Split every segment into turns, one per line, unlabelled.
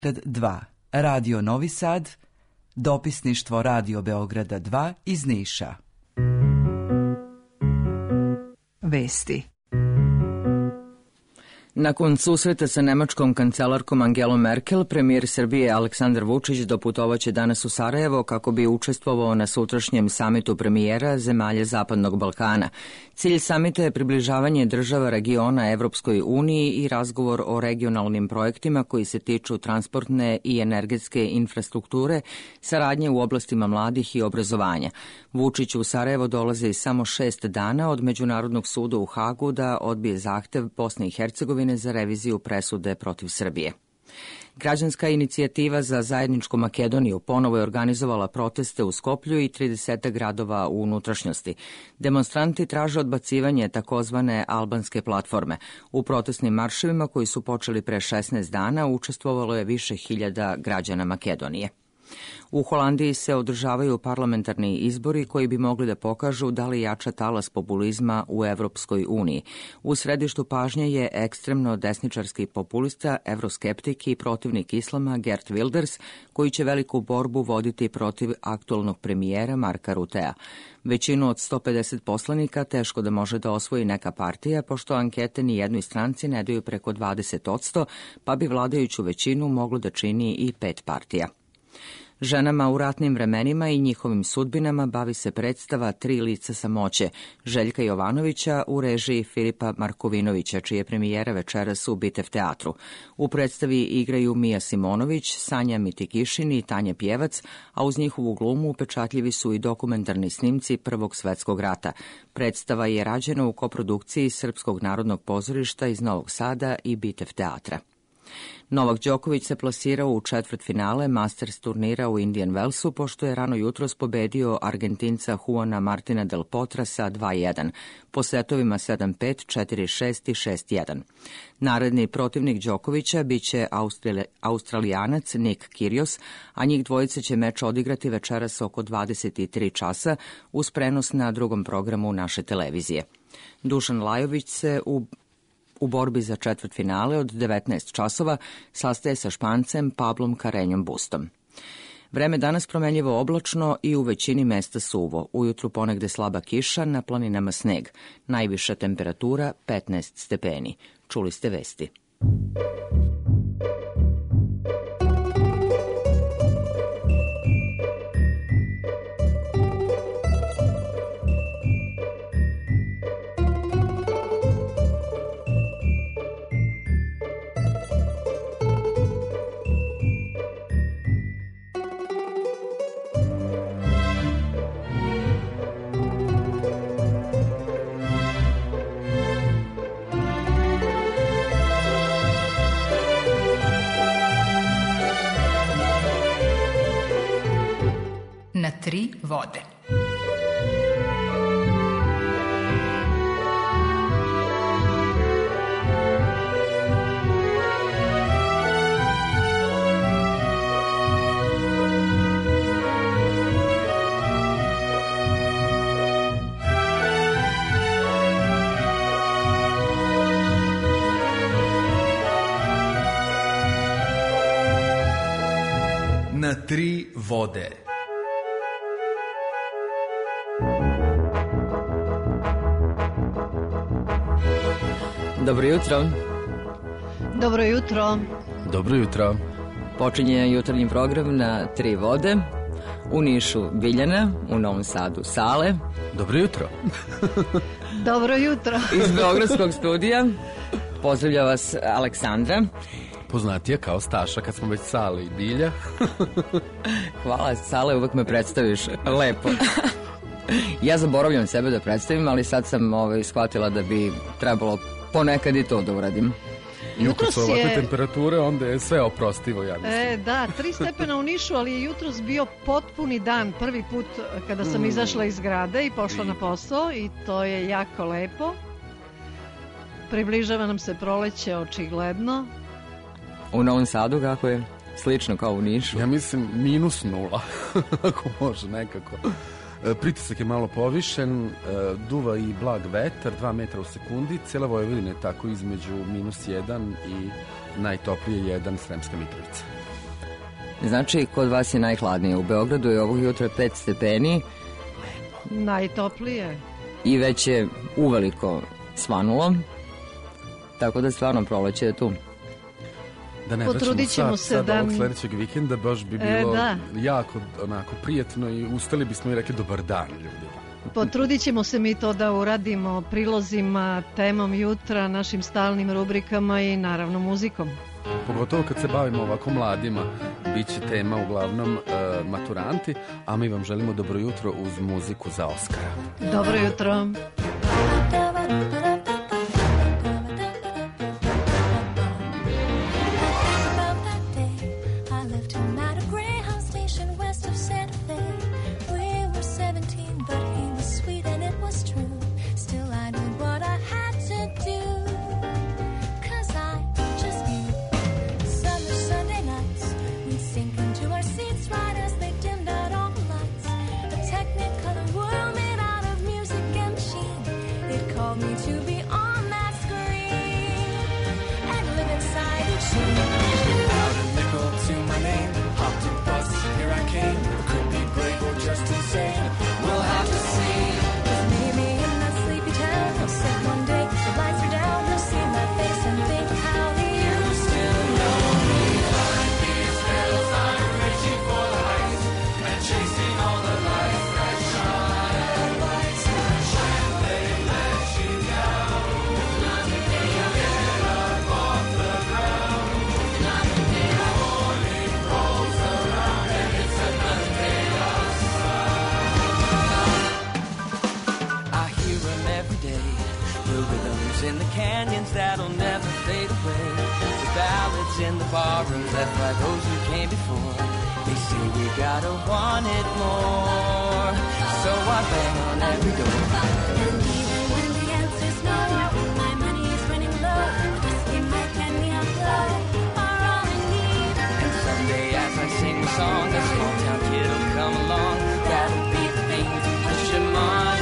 2, Radio Novi Sad, dopisništvo Radio Beograda 2 iz Niša. Vesti.
Nakon susreta sa nemačkom kancelarkom Angelom Merkel, premijer Srbije Aleksandar Vučić doputovaće danas u Sarajevo kako bi učestvovao na sutrašnjem samitu premijera zemalja Zapadnog Balkana. Cilj samita je približavanje država regiona Evropskoj uniji i razgovor o regionalnim projektima koji se tiču transportne i energetske infrastrukture, saradnje u oblastima mladih i obrazovanja. Vučić u Sarajevo dolazi samo 6 dana od Međunarodnog suda u Hagu da odbije zahtev Bosne i Hercegovine za reviziju presude protiv Srbije. Građanska inicijativa za zajedničku Makedoniju ponovo je organizovala proteste u Skoplju i 30 gradova u unutrašnjosti. Demonstranti traže odbacivanje takozvane albanske platforme. U protestnim marševima koji su počeli pre 16 dana učestvovalo je više hiljada građana Makedonije. U Holandiji se održavaju parlamentarni izbori koji bi mogli da pokažu da li jača talas populizma u Evropskoj uniji. U središtu pažnje je ekstremno desničarski populista, evroskeptik i protivnik islama Geert Wilders, koji će veliku borbu voditi protiv aktualnog premijera Marka Rutea. Većinu od 150 poslanika teško da može da osvoji neka partija, pošto ankete ni jednoj stranci ne daju preko 20%, pa bi vladajuću većinu moglo da čini i 5 partija. Ženama u ratnim vremenima i njihovim sudbinama bavi se predstava Tri lica samoće Željka Jovanovića u režiji Filipa Markovinovića, čije premijera večeras u Bitev teatru. U predstavi igraju Mija Simonović, Sanja Mitikišin i Tanja Pjevac, a uz njihovu glumu upečatljivi su i dokumentarni snimci Prvog svetskog rata. Predstava je rađena u koprodukciji Srpskog narodnog pozorišta iz Novog Sada i Bitev teatra. Novak Đoković se plasirao u četvrtfinale Masters turnira u Indian Wellsu, pošto je rano jutros pobedio Argentinca Juana Martina del Potra sa 2-1, po setovima 7-5, 4-6 i 6-1. Naredni protivnik Đokovića biće Australijanac Nick Kyrgios, a njih dvojice će meč odigrati večeras oko 23 časa uz prenos na drugom programu naše televizije. Dušan Lajović se u borbi za četvrtfinale od 19 časova sastaje sa Špancem Pablom Carreñom Bustom. Vreme danas promenljivo oblačno i u većini mesta suvo. Ujutru ponegde slaba kiša, na planinama sneg. Najviša temperatura 15 stepeni. Čuli ste vesti.
Na tri vode.
Na tri vode.
Dobro jutro.
Dobro jutro.
Dobro jutro.
Počinje jutarnji program na Tri vode. U Nišu Biljana, u Novom Sadu Sale.
Dobro jutro.
Dobro jutro.
Iz Beogradskog studija pozdravlja vas Aleksandra.
Poznatija kao Staša kad smo već Sale i Bilja.
Hvala, Sale, uvek me predstaviš lepo. Ja zaboravljam sebe da predstavim, ali sad sam shvatila da bi trebalo ponekad i to da uradim.
Jutros su ovakve temperature, onda je sve oprostivo, ja mislim.
Da, 3 stepena u Nišu, ali je jutros bio potpuni dan, prvi put kada sam izašla iz grada i pošla na posao i to je jako lepo. Približava nam se proleće, očigledno.
U Novom Sadu kako je? Slično kao u Nišu?
Ja mislim -0, ako može nekako. Pritisak je malo povišen, duva i blag vetar, 2 metra u sekundi, cijela Vojvodina je tako između -1 i najtoplije 1 Sremska Mitrovica.
Znači, kod vas je najhladnije. U Beogradu je ovog jutra 5 stepeni.
Najtoplije.
I već je uveliko svanulo. Tako da stvarno proleće je tu.
Da ne vraćamo sad ovog sledećeg vikenda, baš bi bilo jako onako prijetno i ustali bismo i rekli dobar dan ljudima.
Potrudit ćemo se mi to da uradimo prilozima, temom jutra, našim stalnim rubrikama i naravno muzikom.
Pogotovo kad se bavimo ovako mladima, bit će tema uglavnom maturanti, a mi vam želimo dobro jutro uz muziku za Oskara.
Dobro jutro.
in the canyons that'll never fade away. The ballads in the barrooms left by those who came before. They say we gotta want it more, so I bang on every door.
And even when the answer's no, my money is running low. Whiskey, Mike, and neon glow are all I need.
And someday as I sing the song, a small town kid will come along. That'll be the things that push him on.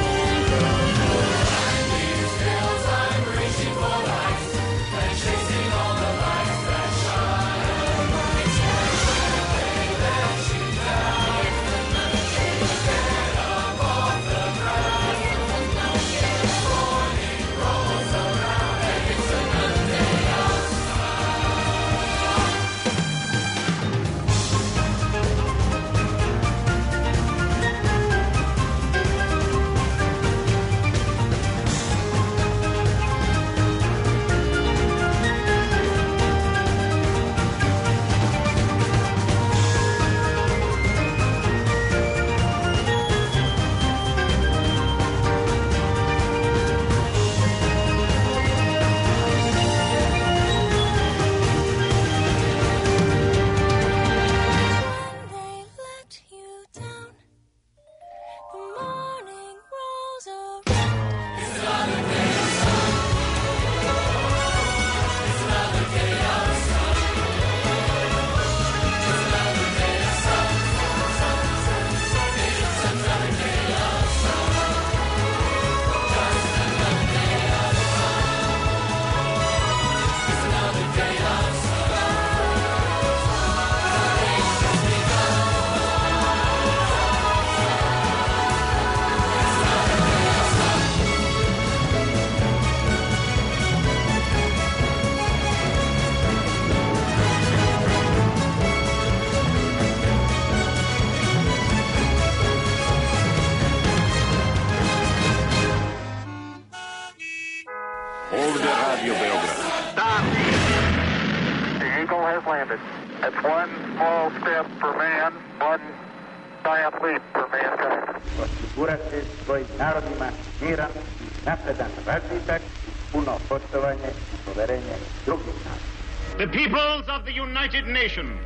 It's one small step for man, one giant leap for mankind.
Osigurati svojim narodima miran, napredan razvitak, puno poštovanje i poverenje drugih naroda.
The peoples of the United Nations,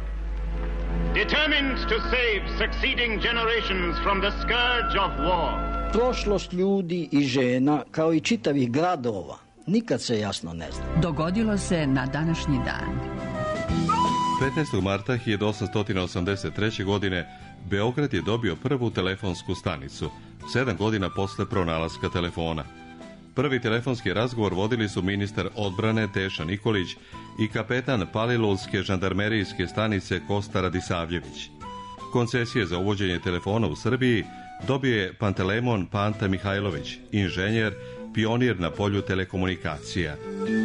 determined to save succeeding generations from the scourge of war.
Prošlost ljudi i žena, kao i čitavih gradova, nikad se jasno ne zna.
Dogodilo se na današnji dan.
15. marta 1883. godine Beograd je dobio prvu telefonsku stanicu, 7 godina posle pronalaska telefona. Prvi telefonski razgovor vodili su ministar odbrane Teša Nikolić i kapetan Palilulske žandarmerijske stanice Kosta Radisavljević. Koncesije za uvođenje telefona u Srbiji dobio je Pantelemon Panta Mihajlović, inženjer, pionir na polju telekomunikacija.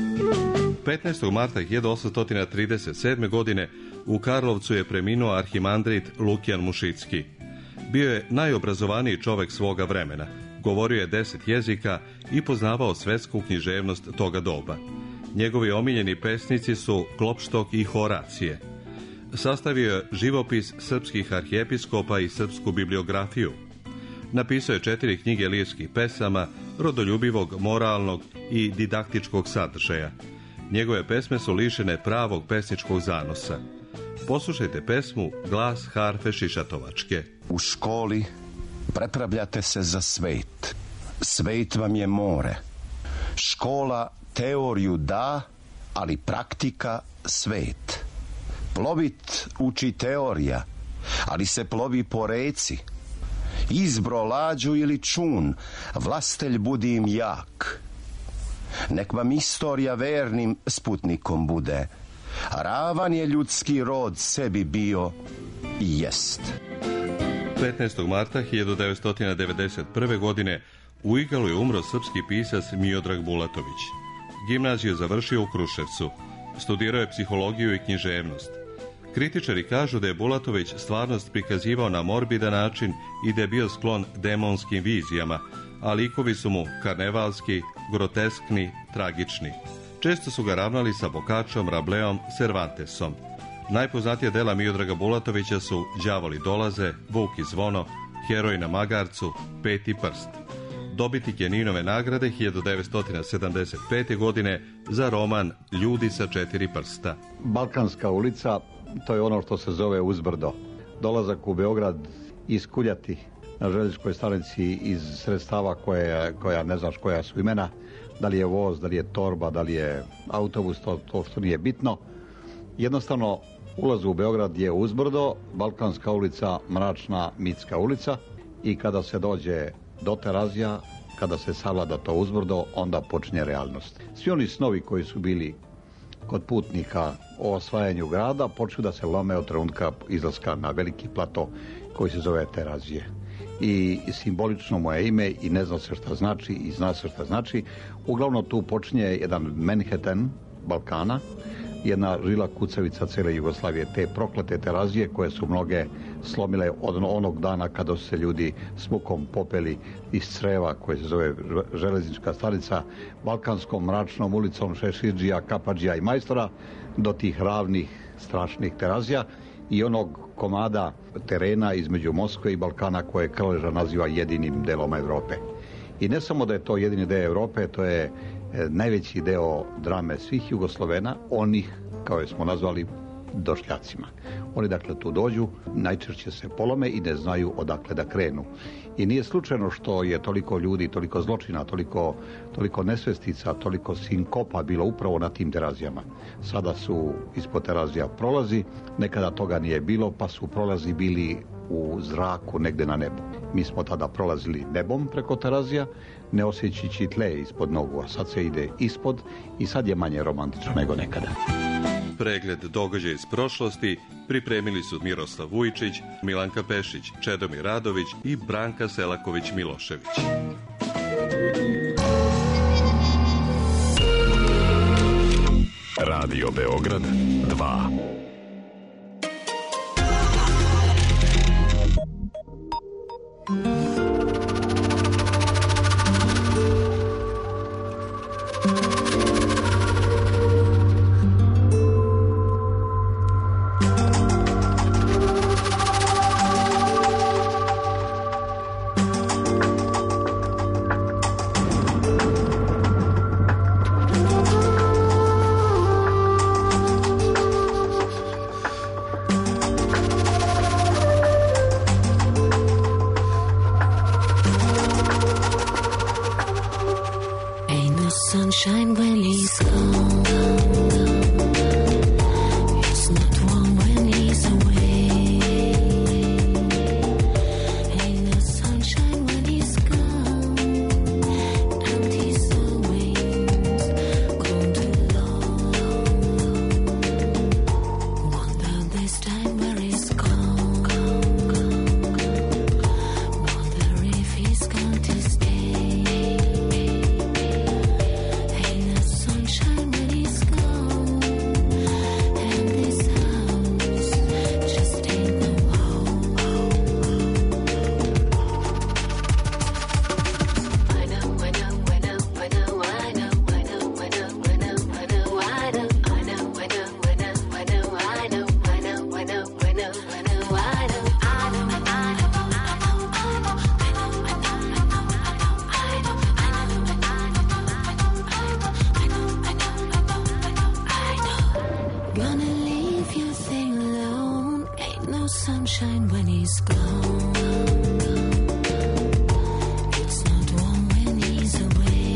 15. marta 1837. godine u Karlovcu je preminuo arhimandrit Lukijan Mušicki. Bio je najobrazovaniji čovek svoga vremena, govorio je 10 jezika i poznavao svetsku književnost toga doba. Njegovi omiljeni pesnici su Klopštok i Horacije. Sastavio je živopis srpskih arhijepiskopa i srpsku bibliografiju. Napisao je 4 knjige lirskih pesama, rodoljubivog, moralnog i didaktičkog sadržaja. Njegove pesme su lišene pravog pesničkog zanosa. Poslušajte pesmu Glas harfe šišatovačke.
U školi prepravljate se za svet. Svet vam je more. Škola teoriju da, ali praktika svet. Plovit uči teorija, ali se plovi po reci. Izbro lađu ili čun, vlastelj budi im jak. Nek vam istorija vernim sputnikom bude. Ravan je ljudski rod sebi bio i jest.
15. marta 1991. godine u Igalu je umro srpski pisac Miodrag Bulatović. Gimnaziju završio u Kruševcu. Studirao je psihologiju i književnost. Kritičari kažu da je Bulatović stvarnost prikazivao na morbidan način i da je bio sklon demonskim vizijama, a likovi su mu karnevalski, groteskni, tragični. Često su ga ravnali sa Bokačom, Rableom, Cervantesom. Najpoznatija dela Miodraga Bulatovića su Đavoli dolaze, Vuk i zvono, Heroj na magarcu, Peti prst. Dobitnik je Ninove nagrade 1975. godine za roman Ljudi sa 4 prsta.
Balkanska ulica, to je ono što se zove uzbrdo. Dolazak u Beograd iz Kuljati na željezničkoj stanici iz sredstava koja ne znaš koja su imena, da li je voz, da li je torba, da li je autobus, to što nije bitno. Jednostavno, ulaz u Beograd je uzbrdo, Balkanska ulica, mračna, mitska ulica i kada se dođe do Terazija, kada se savlada to uzbrdo, onda počinje realnost. Svi oni snovi koji su bili kod putnika o osvajanju grada počnu da se lome od trenutka izlaska na veliki plato koji se zove Terazije. I simbolično mu je ime i ne zna se šta znači i zna se šta znači. Uglavnom tu počinje jedan Manhattan Balkana, jedna žila kucavica cele Jugoslavije, te proklete Terazije koje su mnoge slomile od onog dana kada su se ljudi s mukom popeli iz creva koje se zove železnička stanica Balkanskom mračnom ulicom Šešidžija, Kapadžija i Majstora do tih ravnih strašnih Terazija i onog komada terena između Moskve i Balkana koje Krleža naziva jedinim delom Evrope. I ne samo da je to jedini deo Evrope, to je najveći deo drame svih Jugoslovena, onih, kao je smo nazvali, došljacima. Oni dakle tu dođu, najčešće se polome i ne znaju odakle da krenu. I nije slučajno što je toliko ljudi, toliko zločina, toliko nesvestica, toliko sinkopa bilo upravo na tim Terazijama. Sada su ispod Terazija prolazi, nekada toga nije bilo, pa su prolazi bili u zraku negde na nebu. Mi smo tada prolazili nebom preko Terazija, ne osjećajući tle ispod nogu, a sad se ide ispod i sad je manje romantično nego nekada.
Pregled događaja iz prošlosti pripremili su Miroslav Vujčić, Milanka Pešić, Čedomir Radović i Branka Selaković-Milošević.
Radio Beograd 2.
Sunshine when he's gone. It's not warm when he's away. Ain't no sunshine when he's gone. Empty soul. Ain't no sunshine when he's gone. It's not warm when he's away.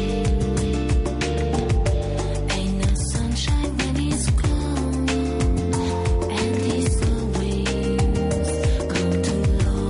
Ain't no sunshine when he's gone. And he's always gone too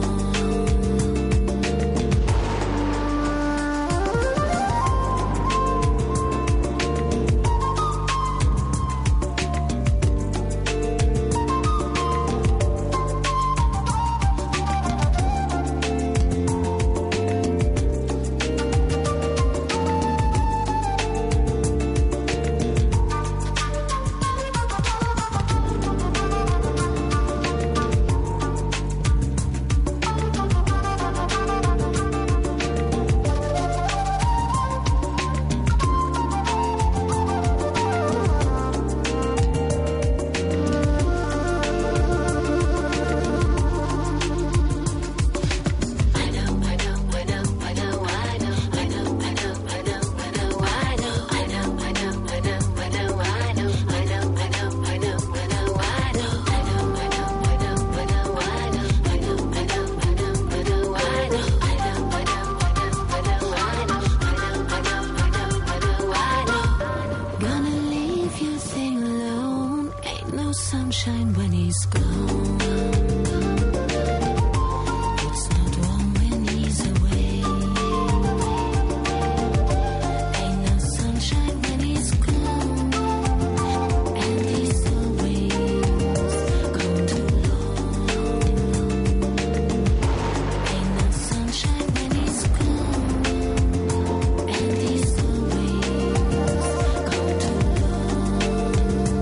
sunshine when he's gone. It's not warm when he's away. Ain't no sunshine when he's gone. And he's always gone too long. Ain't no sunshine when he's gone. And he's always gone too long.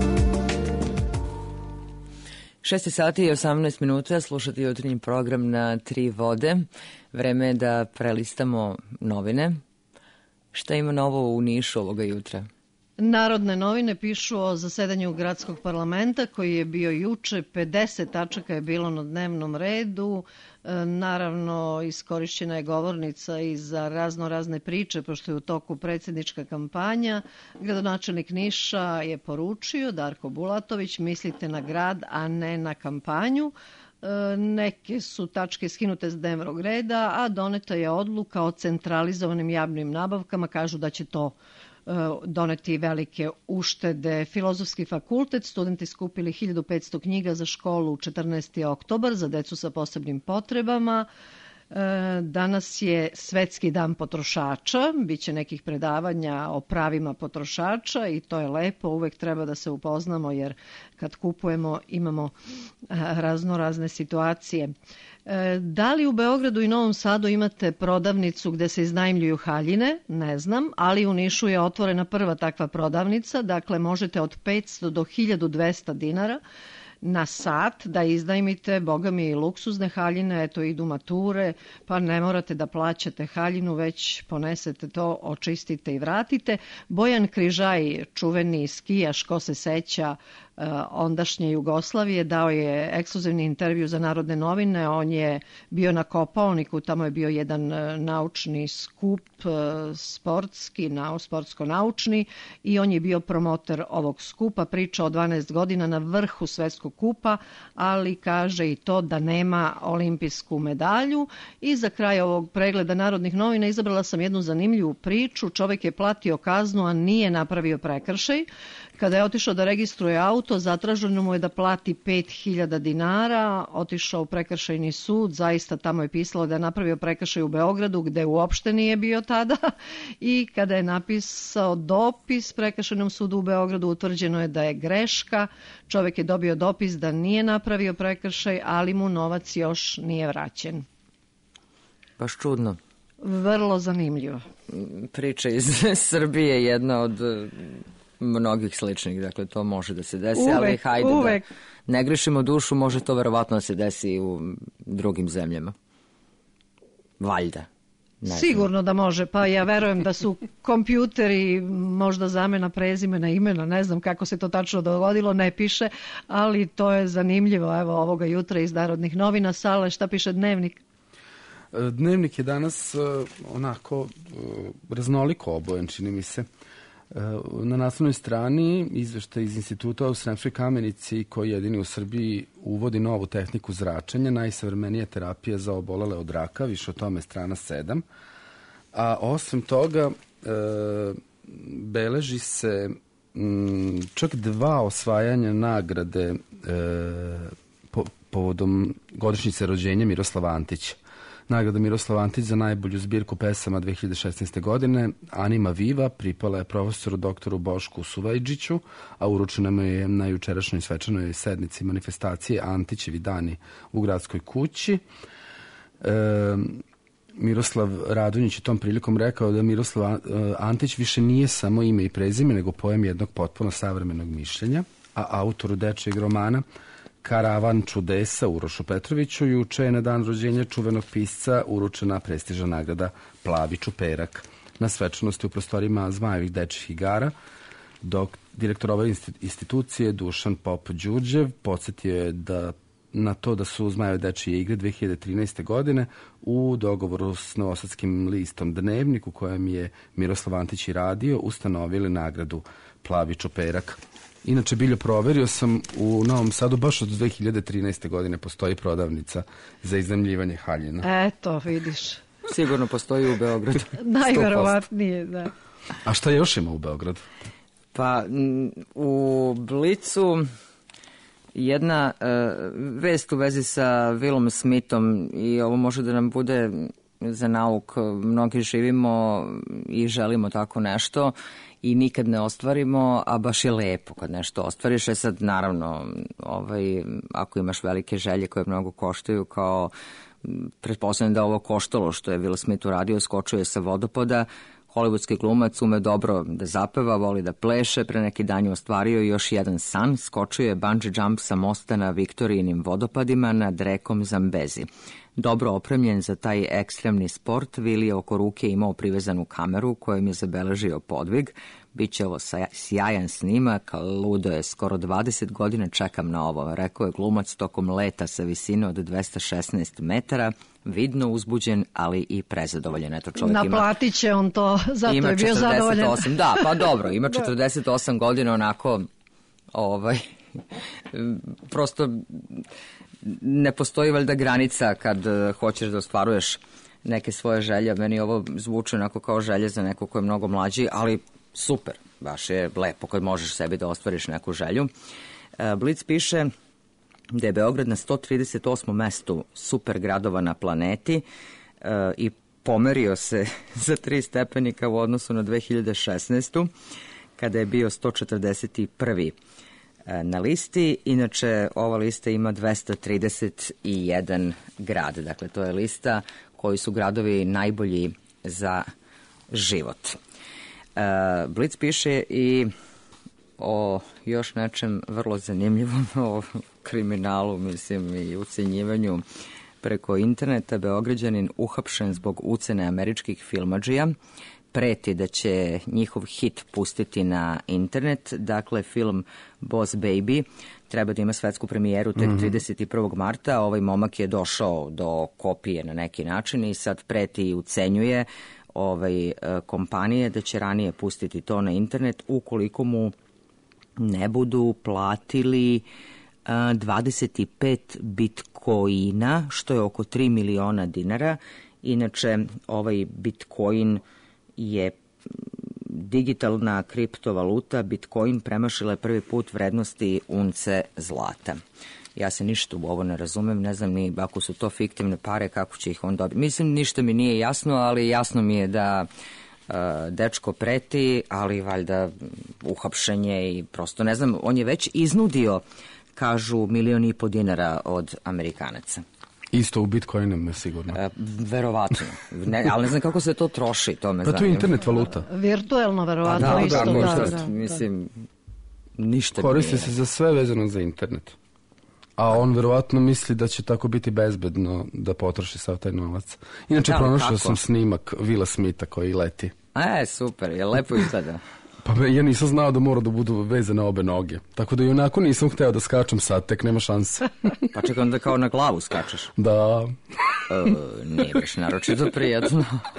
6 sati i 18 minuta, slušati jutarnji program na Tri vode. Vreme je da prelistamo novine. Šta ima novo u Nišu ovoga jutra?
Narodne novine pišu o zasedanju gradskog parlamenta koji je bio juče. 50 tačaka je bilo na dnevnom redu. Naravno, iskorišćena je govornica i za razne priče, pošto je u toku predsjednička kampanja. Gradonačelnik Niša je poručio, Darko Bulatović, mislite na grad, a ne na kampanju. Neke su tačke skinute s dnevnog reda, a doneta je odluka o centralizovanim javnim nabavkama. Kažu da će to doneti velike uštede. Filozofski fakultet, studenti skupili 1500 knjiga za školu 14. oktobar za decu sa posebnim potrebama. Danas je Svetski dan potrošača, biće nekih predavanja o pravima potrošača i to je lepo, uvek treba da se upoznamo jer kad kupujemo imamo razne situacije. Da li u Beogradu i Novom Sadu imate prodavnicu gde se iznajmljuju haljine? Ne znam, ali u Nišu je otvorena prva takva prodavnica, dakle možete od 500 do 1200 dinara na sat da iznajmite, boga mi, i luksuzne haljine, eto idu mature, pa ne morate da plaćate haljinu, već ponesete to, očistite i vratite. Bojan Križaj, čuveni skijaš, ko se seća ondašnje Jugoslavije, dao je ekskluzivni intervju za Narodne novine. On je bio na Kopaoniku, tamo je bio jedan naučni skup, sportsko-naučni, i on je bio promoter ovog skupa, priča o 12 godina na vrhu svetskog kupa, ali kaže i to da nema olimpijsku medalju. I za kraj ovog pregleda Narodnih novina izabrala sam jednu zanimljivu priču. Čovjek je platio kaznu, a nije napravio prekršaj. Kada je otišao da registruje auto, zatraženo mu je da plati 5000 dinara, otišao u prekršajni sud, zaista tamo je pisalo da je napravio prekršaj u Beogradu, gde uopšte nije bio tada, i kada je napisao dopis prekršajnom sudu u Beogradu, utvrđeno je da je greška, čovjek je dobio dopis da nije napravio prekršaj, ali mu novac još nije vraćen.
Baš čudno.
Vrlo zanimljivo.
Priča iz Srbije je jedna od mnogih sličnih, dakle to može da se desi, ali hajde uvek da ne grešimo dušu, može to verovatno da se desi u drugim zemljama. Valjda.
Sigurno da može, pa ja verujem da su kompjuteri možda zamena prezimena, imena, ne znam kako se to tačno dogodilo, ne piše, ali to je zanimljivo. Evo ovoga jutra iz Narodnih novina. Sale, šta piše Dnevnik?
Dnevnik je danas onako raznoliko obojen, čini mi se. Na naslovnoj strani izveštaj iz instituta u Sremskoj Kamenici, koji jedini u Srbiji uvodi novu tehniku zračenja, najsavremenija terapija za obolele od raka, više o tome strana 7. A osim toga, beleži se čak 2 osvajanja nagrade povodom godišnjice rođenja Miroslava Antića. Nagrada Miroslav Antić za najbolju zbirku pesama 2016. godine, Anima Viva, pripala je profesoru doktoru Bošku Suvajđiću, a uručena mu je na jučerašnjoj svečanoj sednici manifestacije Antićevi dani u Gradskoj kući. Miroslav Radonjić je tom prilikom rekao da Miroslav Antić više nije samo ime i prezime, nego pojem jednog potpuno savremenog mišljenja, a autoru dečijeg romana Karavan čudesa Urošu Petroviću juče je na dan rođenja čuvenog pisca uručena prestižna nagrada Plavi čuperak. Na svečanosti u prostorima Zmajevih dečjih igara direktor ove institucije Dušan Pop Đurđev podsjetio je na to da su Zmajeve dečije igre 2013. godine u dogovoru s novosadskim listom Dnevnik, u kojem je Miroslav Antić i radio, ustanovili nagradu Plavi čuperak. Inače, Biljo, proverio sam, u Novom Sadu baš od 2013. godine postoji prodavnica za iznajmljivanje haljina.
Eto, vidiš.
Sigurno postoji u Beogradu.
Najverovatnije, da.
A šta još ima u Beogradu?
Pa, u Blicu jedna vest u vezi sa Willom Smithom, i ovo može da nam bude za nauk. Mnogi živimo i želimo tako nešto i nikad ne ostvarimo, a baš je lepo kad nešto ostvariš. Sad, naravno, ako imaš velike želje koje mnogo koštaju, kao pretpostavljam da ovo koštalo što je Will Smith uradio, skočio je sa vodopada. Hollywoodski glumac ume dobro da zapeva, voli da pleše, pre neki dan je ostvario još jedan san, skočio je bungee jump sa mosta na Viktorijinim vodopadima nad rekom Zambezi. Dobro opremljen za taj ekstremni sport, Will je oko ruke imao privezanu kameru kojom je zabeležio podvig. Biće ovo sjajan snimak, ludo je, skoro 20 godina čekam na ovo, rekao je glumac tokom leta sa visine od 216 metara, vidno uzbuđen, ali i prezadovoljen. Eto, čovjek
naplatit će on to, zato je bio zadovoljen.
Da, pa dobro, ima 48 godina, onako, prosto ne postoji valjda granica kad hoćeš da ostvaruješ neke svoje želje. Meni ovo zvuči onako kao želje za neko ko je mnogo mlađi, ali super, baš je lepo kad možeš sebi da ostvariš neku želju. Blic piše da je Beograd na 138. mestu super gradova na planeti i pomerio se za 3 stepenika u odnosu na 2016. kada je bio 141. na listi. Inače, ova lista ima 231 grad. Dakle, to je lista koji su gradovi najbolji za život. Blic piše i o još nečem vrlo zanimljivom, o kriminalu, mislim, i ucenjivanju preko interneta. Beograđanin uhapšen zbog ucene američkih filmadžija, preti da će njihov hit pustiti na internet. Dakle, film Boss Baby treba da ima svetsku premijeru tek 31. marta. Ovaj momak je došao do kopije na neki način i sad preti i ucenjuje kompanije da će ranije pustiti to na internet ukoliko mu ne budu platili 25 bitcoina, što je oko 3 miliona dinara. Inače, ovaj bitcoin je digitalna kriptovaluta. Bitcoin premašila je prvi put vrednosti unce zlata. Ja se ništa u ovo ne razumem, ne znam ni ako su to fiktivne pare, kako će ih on dobiti. Mislim, ništa mi nije jasno, ali jasno mi je da dečko preti, ali valjda uhapšenje i prosto ne znam, on je već iznudio, kažu, 1,5 miliona dinara od Amerikanaca.
Isto u bitcoinima sigurno.
Verovatno. Ali ne znam kako se to troši, to me zanima.
Pa to je internet valuta.
Virtuelno, verovatno.
Mislim, ništa.
Koristi se za sve vezano za internet. A on verovatno misli da će tako biti bezbedno da potroši sav taj novac. Inače, pronašao sam snimak Willa Smitha koji leti.
Super, je lepo izgleda.
Pa ja nisam znao da mora da budu vezane obe noge. Tako da i onako nisam hteo da skačem sad, tek nema šanse.
Pa čekaj, onda kao na glavu skačeš.
Da.
Nije baš naročito prijatno.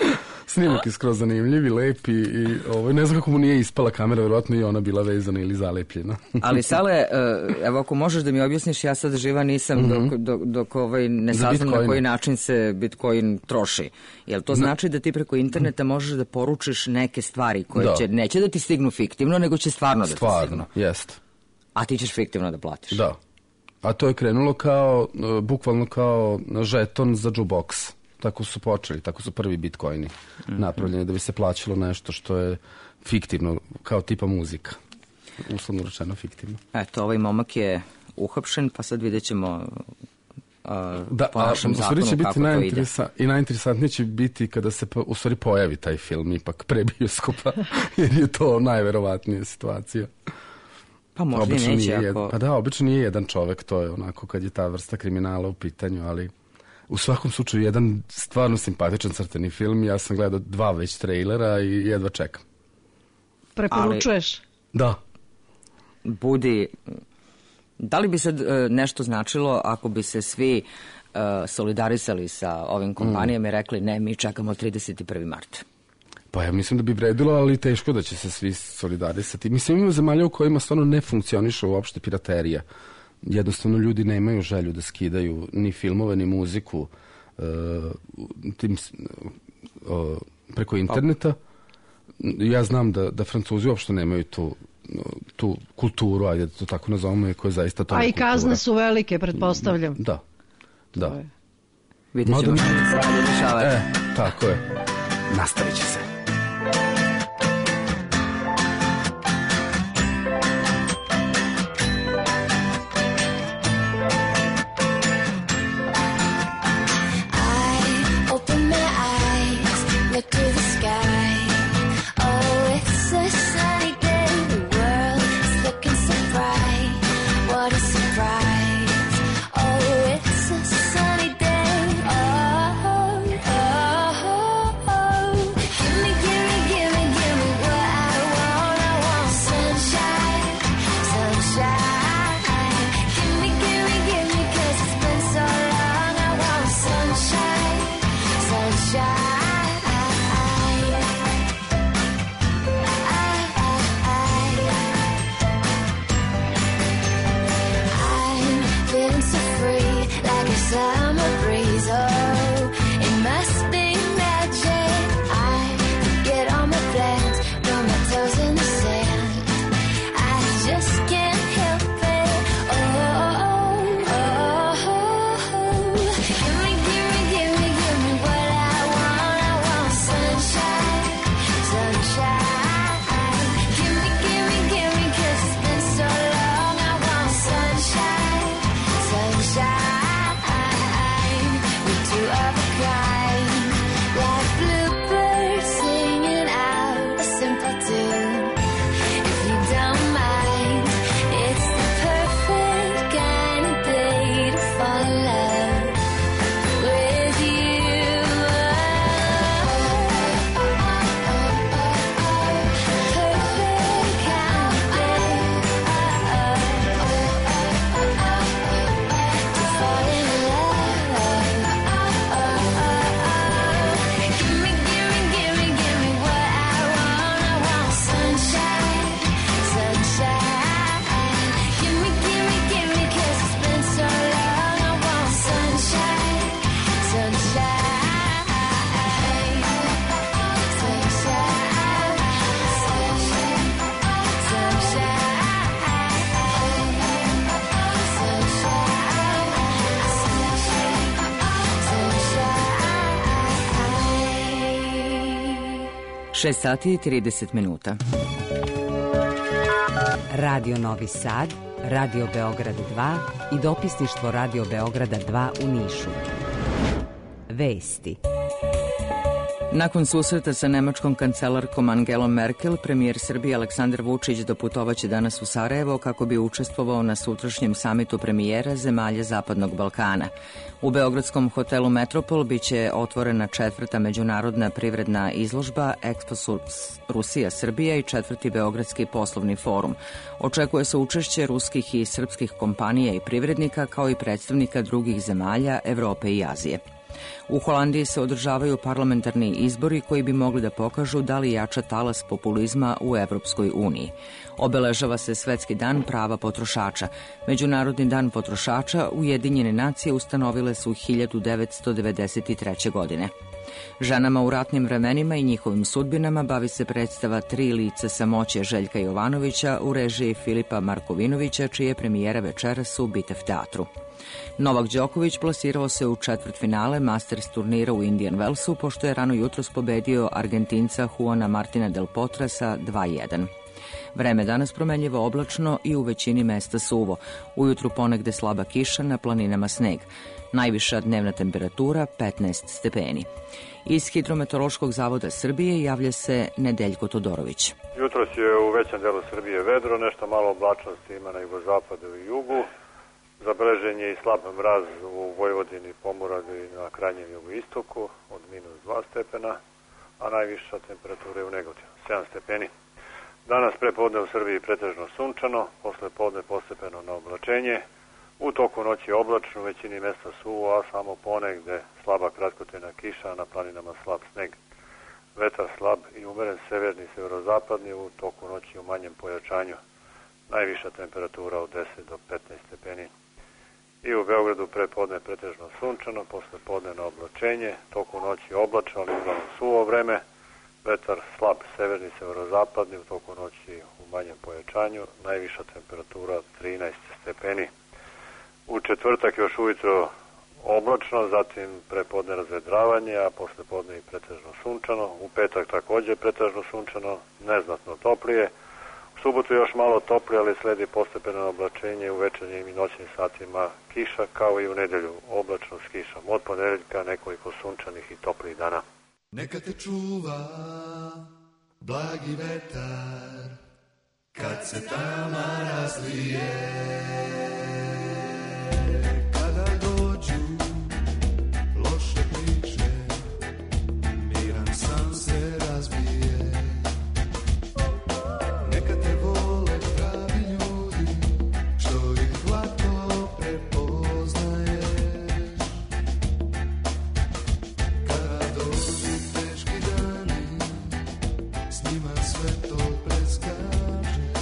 Snimak je skroz zanimljiv i lep i ne znam kako mu nije ispala kamera, vjerojatno i ona bila vezana ili zalepljena.
Ali Sale, evo ako možeš da mi objasniš, ja sad živa nisam dok ne saznam na koji način se Bitcoin troši. Jel to znači da ti preko interneta možeš da poručiš neke stvari koje neće da ti stignu fiktivno, nego će stvarno da ti stignu?
Stvarno, jest.
A ti ćeš fiktivno da platiš?
Da. A to je krenulo bukvalno kao žeton za jukebox. Tako su počeli, tako su prvi bitcoini napravljeni, da bi se plaćalo nešto što je fiktivno, kao tipa muzika. Uslovno rečeno fiktivno.
Eto, ovaj momak je uhapšen, pa sad vidjet ćemo po našem zakonu kako to ide.
I najinteresantnije će biti kada se u stvari pojavi taj film, ipak pre bioskopa, jer je to najverovatnija situacija.
Pa možda i neće ako...
Pa da, obično nije jedan čovek, to je onako kad je ta vrsta kriminala u pitanju, ali u svakom slučaju jedan stvarno simpatičan crteni film. Ja sam gledao 2 već trailera i jedva čekam.
Preporučuješ?
Da.
Budi... Da li bi sad nešto značilo ako bi se svi solidarisali sa ovim kompanijama i rekli ne, mi čekamo 31. marta?
Pa ja mislim da bi vredilo, ali teško da će se svi solidarisati. Mislim, ima zemalja u kojima stvarno ne funkcioniše uopšte piraterija. Jednostavno ljudi nemaju želju da skidaju ni filmove, ni muziku preko interneta. Ja znam da Francuzi uopšte nemaju tu kulturu, ajde da to tako nazovemo, koja je zaista to.
A i kazne su velike, pretpostavljam.
Da.
Vidjet ćemo što se dalje dešavati.
Tako je. Nastavit će se.
Šest sati i 30 minuta.
Radio Novi Sad, Radio Beograd 2 i dopisništvo Radio Beograda 2 u Nišu. Vesti.
Nakon susreta sa nemačkom kancelarkom Angelom Merkel, premijer Srbije Aleksandar Vučić doputovaće danas u Sarajevo kako bi učestvovao na sutrašnjem samitu premijera zemalja Zapadnog Balkana. U beogradskom hotelu Metropol biće otvorena 4. međunarodna privredna izložba Expo Rusija Srbija i 4. beogradski poslovni forum. Očekuje se učešće ruskih i srpskih kompanija i privrednika kao i predstavnika drugih zemalja Evrope i Azije. U Holandiji se održavaju parlamentarni izbori koji bi mogli da pokažu da li jača talas populizma u Evropskoj uniji. Obeležava se Svetski dan prava potrošača. Međunarodni dan potrošača Ujedinjene nacije ustanovile su 1993. godine. Ženama u ratnim vremenima i njihovim sudbinama bavi se predstava Tri lica samoće Željka Jovanovića u režiji Filipa Markovinovića, čije premijera večeras u Bitev teatru. Novak Đoković plasirao se u četvrtfinale Masters turnira u Indian Wellsu, pošto je rano jutros pobedio Argentinca Juana Martina del Potra sa 2:1. Vreme danas promenljivo oblačno i u većini mesta suvo. Ujutru ponegde slaba kiša, na planinama sneg. Najviša dnevna temperatura 15 stepeni. Iz Hidrometeorološkog zavoda Srbije javlja se Nedeljko Todorović.
Jutros je u većem delu Srbije vedro, nešto malo oblačnosti ima na jugozapadu i jugu. Zabeležen je i slab mraz u Vojvodini, Pomoravlju i na krajnjem jugoistoku od -2 stepena, a najviša temperatura je u Negotinu, 7 stepeni. Danas prepodne u Srbiji pretežno sunčano, posle podne postepeno na oblačenje. U toku noći oblačno, u većini mesta suvo, a samo ponegde slaba kratkotena kiša, na planinama slab sneg. Vetar slab i umeren severni i severozapadni, u toku noći u manjem pojačanju. Najviša temperatura od 10 do 15 stepeni. I u Beogradu prepodne pretežno sunčano, posle podne na oblačenje, toku noći oblačno, ali uglavnom suvo vreme. Vetar slab severni i severozapadni, u toku noći u manjem pojačanju. Najviša temperatura 13 stepeni. U četvrtak još ujutro oblačno, zatim prepodne razvedravanje, a posle podne i pretežno sunčano. U petak takođe pretežno sunčano, neznatno toplije. U subotu još malo toplije, ali sledi postepeno oblačenje, u večernjim i noćnim satima kiša, kao i u nedelju oblačno s kišom. Od ponedeljka nekoliko sunčanih i toplih dana.
Neka te čuva blagi vetar kad se tama razlije. Kada dođu loše priče, miran sam se razbije. Neka te vole pravi ljudi, što ih lako prepoznaješ. Kada dođu teški dani, s njima sve to preskažeš.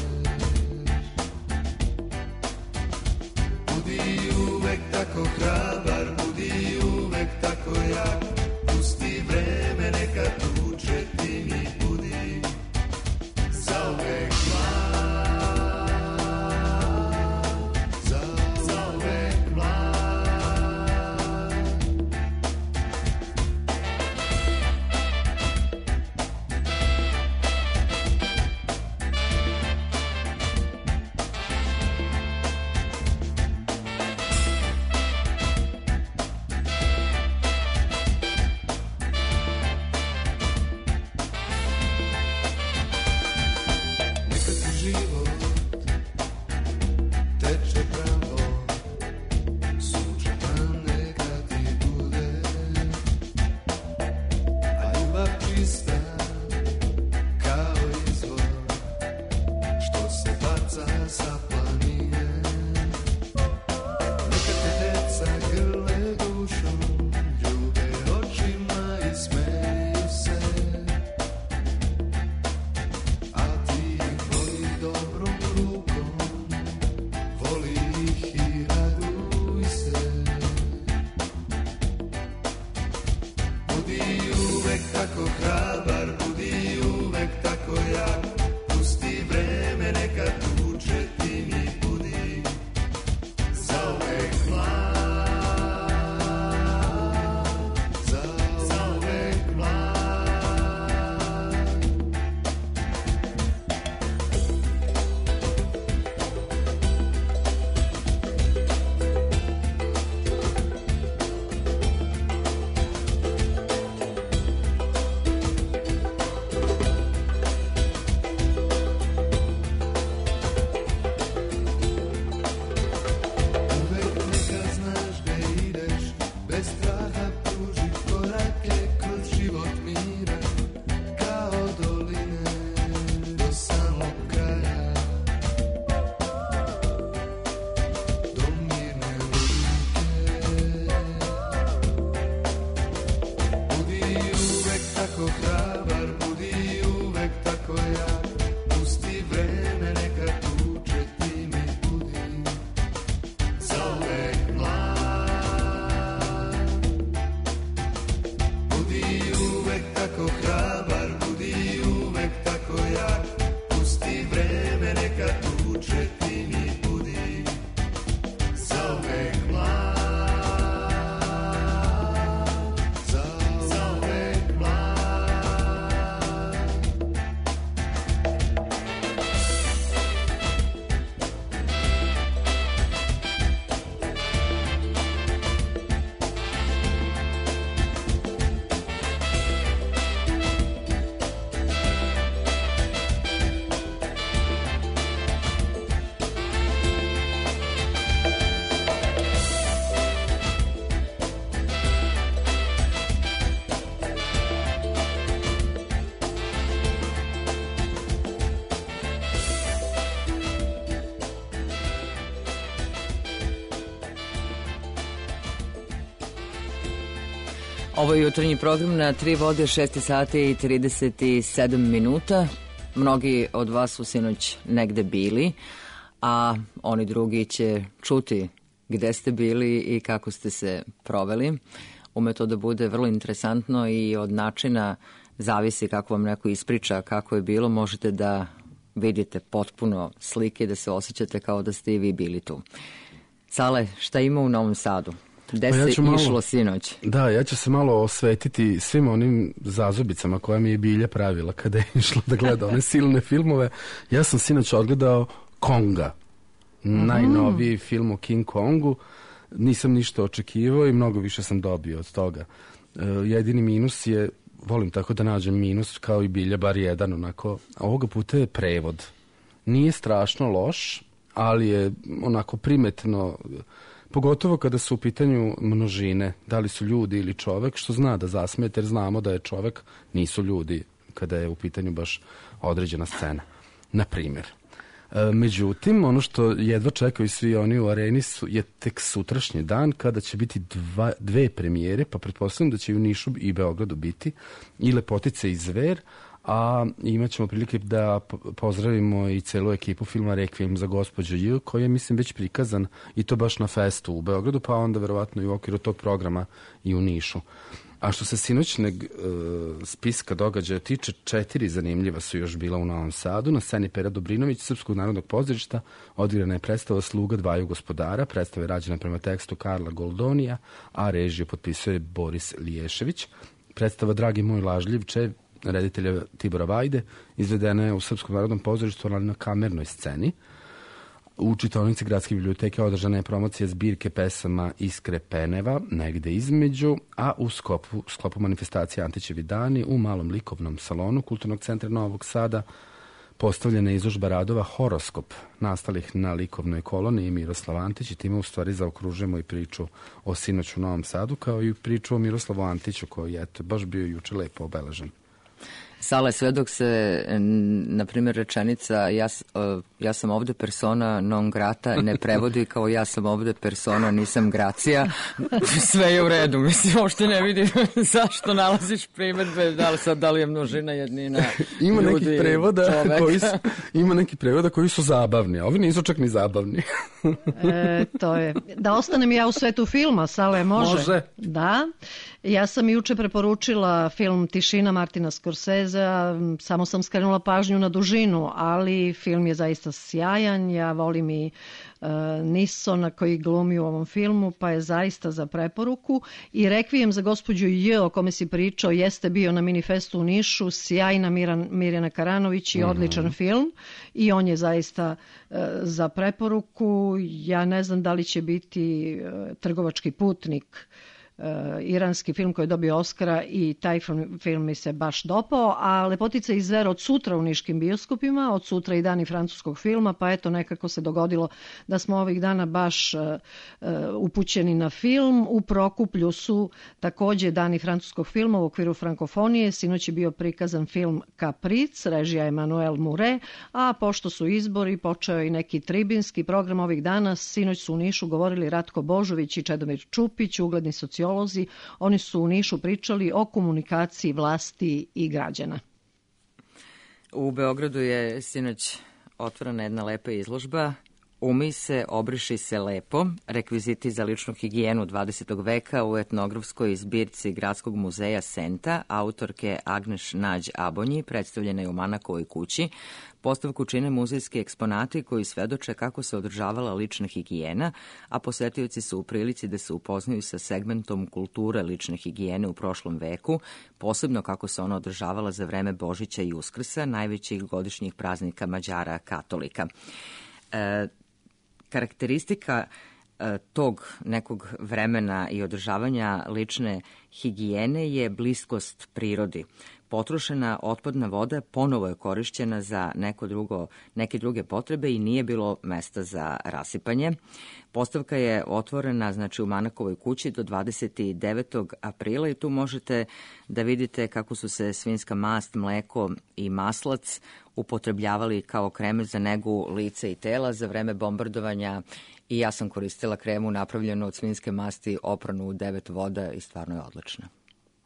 Budi uvek tako hrabar, budi uvek tako jak. Pusti vreme, neka tuče, ti mi budi zauvek mlad, zauvek mlad. Neka ti život teče pravo, sunčeva neka ti bude, a ljubav čista kao izvor što se baca sa planine. Neka te deca grle dušom, ljube očima i smeju se, a ti ih voli dobrom rukom, voli ih i raduj se. Budi uvek tako hrabar, budi uvek tako jak. Pusti vreme, neka tuče, ti mi budi zauvek mlad, zauvek mlad.
Ovo je jutarnji program na 3 vode, 6 sati i 37 minuta. Mnogi od vas su sinoć negde bili, a oni drugi će čuti gde ste bili i kako ste se proveli. Ume to da bude vrlo interesantno i od načina zavisi kako vam neko ispriča kako je bilo. Možete da vidite potpuno slike, da se osjećate kao da ste i vi bili tu. Sale, šta ima u Novom Sadu? Gde se išlo sinoć?
Da, ja ću se malo osvetiti svim onim zazubicama koje mi je Bilja pravila kada je išla da gleda one silne filmove. Ja sam sinoć odgledao Konga, najnoviji film o King Kongu. Nisam ništa očekivao i mnogo više sam dobio od toga. Jedini minus je, volim tako da nađem minus kao i Bilja, bar jedan onako, a ovoga puta je prevod. Nije strašno loš, ali je onako primetno, pogotovo kada su u pitanju množine, da li su ljudi ili čovek, što zna da zasmete, jer znamo da je čovek, nisu ljudi kada je u pitanju baš određena scena, na primjer. Međutim, ono što jedva čekaju svi oni u areni je tek sutrašnji dan kada će biti dve premijere, pa pretpostavljam da će i u Nišu i Beogradu biti i Lepotice i Zver, a imat ćemo prilike da pozdravimo i celu ekipu filma Rekvijem za gospođu J, koji je, mislim, već prikazan i to baš na festu u Beogradu, pa onda verovatno i u okviru tog programa i u Nišu. A što se sinoćneg spiska događaja tiče, 4 zanimljiva su još bila u Novom Sadu. Na sceni Pera Dobrinović, Srpskog narodnog pozorišta, odigrana je predstava Sluga dvaju gospodara. Predstava je rađena prema tekstu Karla Goldonija, a režiju potpisuje Boris Liješević. Predstava Dragi moj lažljivče, reditelja Tibora Vajde, izvedena je u Srpskom narodnom pozorištu, ali na kamernoj sceni. U čitaonici Gradske biblioteke održana je promocija zbirke pesama Iskre Peneva, negde između, a u sklopu manifestacije Antićevi dani u malom likovnom salonu Kulturnog centra Novog Sada postavljena je izložba radova Horoskop, nastalih na likovnoj koloniji Miroslav Antić, i time u stvari zaokružujemo i priču o sinoć u Novom Sadu, kao i priču o Miroslavu Antiću, koji je baš bio juče lepo obeležen.
Sale, sve dok se, na primjer, rečenica ja sam ovde persona non grata ne prevodi kao ja sam ovde persona nisam gracija, sve je u redu. Mislim, uopšte ne vidim zašto nalaziš primedbe, da li je množina, jednina,
ima
ljudi,
nekih prevoda ima neki prevoda koji su zabavni, a ovi nisu čak ni zabavni.
To je. Da ostanem ja u svetu filma, Sale, može?
Može.
Da. Ja sam juče preporučila film Tišina Martina Scorsesea, samo sam skrenula pažnju na dužinu, ali film je zaista sjajan. Ja volim i Nissona koji glumi u ovom filmu, pa je zaista za preporuku. I Rekvijem za gospođu J, o kome si pričao, jeste bio na Minifestu u Nišu, sjajna Mirjana Karanović i odličan film. I on je zaista za preporuku. Ja ne znam da li će biti Trgovački putnik, iranski film koji je dobio Oscara, i taj film mi se baš dopao, a Lepotica i Zver od sutra u niškim bioskopima, od sutra i dani francuskog filma, pa eto nekako se dogodilo da smo ovih dana baš upućeni na film. U Prokuplju su takođe dani francuskog filma u okviru frankofonije, sinoć je bio prikazan film Kapric, režija Emanuel Mure, a pošto su izbori, počeo i neki tribinski program ovih dana. Sinoć su u Nišu govorili Ratko Božović i Čedomir Čupić, ugledni sociolozi. Oni su u Nišu pričali o komunikaciji vlasti i građana.
U Beogradu je sinoć otvorena jedna lepa izložba Umij se, obriši se lepo, rekviziti za ličnu higijenu 20. veka u etnografskoj zbirci Gradskog muzeja Senta, autorke Agneš Nađ Abonji, predstavljena je u Manakovoj kući. Postavku čine muzejski eksponati koji svedoče kako se održavala lična higijena, a posetioci su u prilici da se upoznaju sa segmentom kulture lične higijene u prošlom veku, posebno kako se ona održavala za vreme Božića i Uskrsa, najvećih godišnjih praznika Mađara katolika. Karakteristika tog nekog vremena i održavanja lične higijene je bliskost prirodi. Potrošena otpadna voda ponovo je korišćena za neke druge potrebe i nije bilo mesta za rasipanje. Postavka je otvorena u Manakovoj kući do 29. aprila i tu možete da vidite kako su se svinjska mast, mleko i maslac upotrebljavali kao kreme za negu lica i tela za vreme bombardovanja, i ja sam koristila kremu napravljenu od svinjske masti, opranu u 9 voda i stvarno je odlična.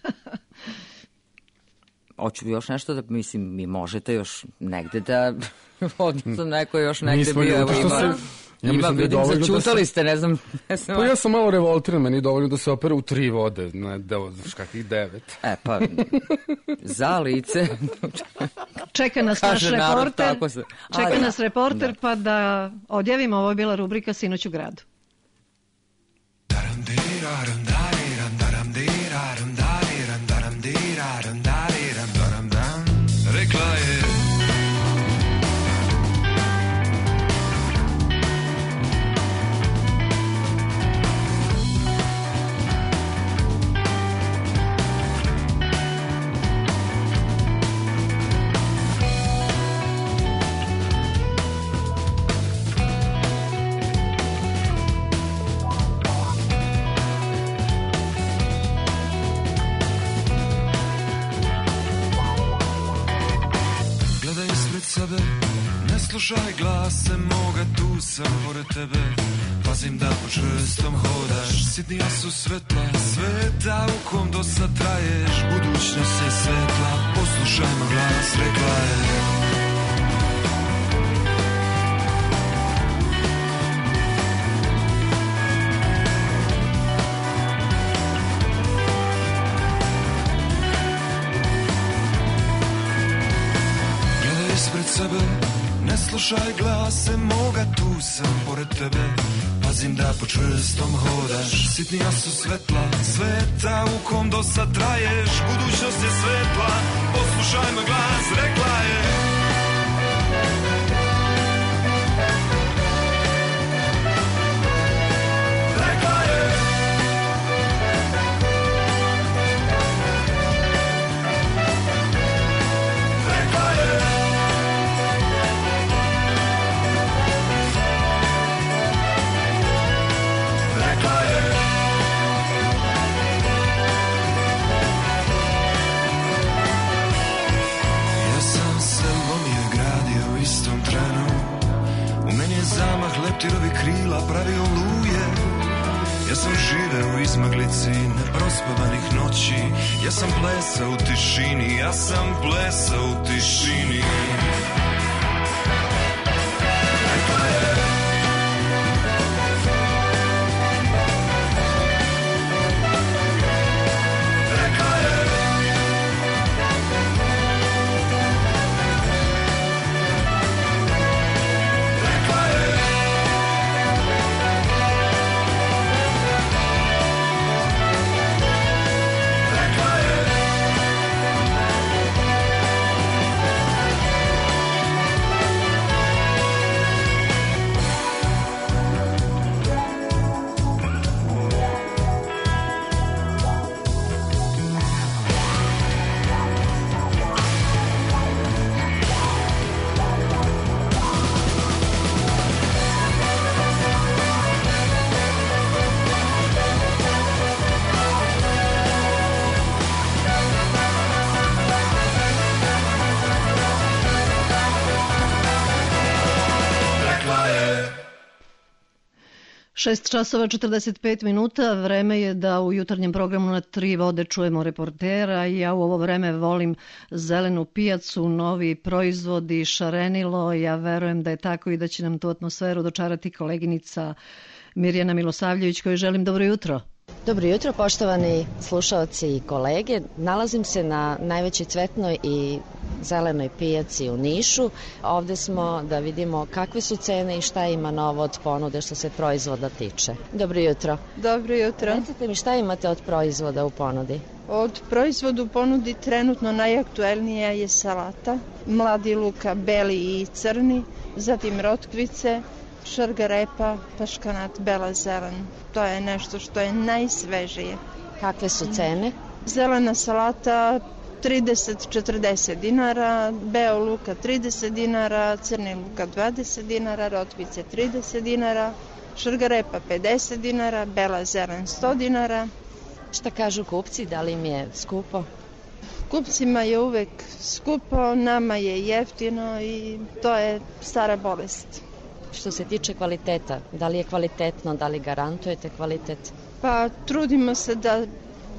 Hoću još nešto da, mislim, mi možete još negde da, odnosno neko još negde
Nismo
bio, evo
ljudi,
ima,
ja mislim da je
vidim,
dovoljno da
začutali
se-
ste, ne znam.
Pa ja sam malo revoltiran, meni je dovoljno da se opere u 3 vode, ne, znaš kakvih 9.
Pa, za lice.
Čeka nas naš
Kaže narod,
reporter,
tako se-
čeka
da.
nas reporter,
Da.
pa da odjavimo, ovo je bila rubrika Sinoć u gradu.
Rekla je Gledaj ispred sebe, ne slušaj glase moga, tu sam pored tebe. Pazim da po čvrstom hodaš, sitnija su svetla, sveta u kom do sad traješ. Budućnost je svetla, poslušajmo glas, rekla je. Gledaj ispred sebe, ne slušaj glase moga, tu sam pored tebe. Pazim da po čvrstom hodaš, sitnija su svetla, sveta u kom do sad traješ. Budućnost je svetla, poslušaj moj glas, rekla je. Rekla je. Rekla je. Rekla je. Ja sam se lomio i gradio u istom trenu. U meni je zamah leptirovi krila pravio oluje. Ja sam živeo u izmaglici neprospavanih noći. Ja sam plesao u tišini, ja sam plesao u tišini. Rekla je. Rekla je. Rekla je. Rekla je. Rekla je.
6 časova 45 minuta, vreme je da u jutarnjem programu na 3 vode čujemo reportera. Ja u ovo vreme volim zelenu pijacu, novi proizvodi, šarenilo. Ja verujem da je tako i da će nam tu atmosferu dočarati koleginica Mirjana Milosavljević, kojoj želim dobro jutro.
Dobro jutro, poštovani slušaoci i kolege. Nalazim se na najvećoj cvetnoj i zelenoj pijaci u Nišu. Ovde smo da vidimo kakve su cene i šta ima novo od ponude što se proizvoda tiče. Dobro jutro.
Dobro jutro.
Recite mi šta imate od proizvoda u ponudi?
Od proizvoda u ponudi trenutno najaktuelnija je salata, mladi luka, beli i crni, zatim rotkvice, šargarepa, paškanat, bela zelen. To je nešto što je najsvežije.
Kakve su cene?
Zelena salata 30-40 dinara, beo luka 30 dinara, crni luka 20 dinara, rotkvice 30 dinara, šargarepa 50 dinara, bela zelen 100 dinara.
Šta kažu kupci, da li im je skupo?
Kupcima je uvek skupo, nama je jeftino i to je stara bolest.
Što se tiče kvaliteta, da li je kvalitetno, da li garantujete kvalitet?
Pa trudimo se da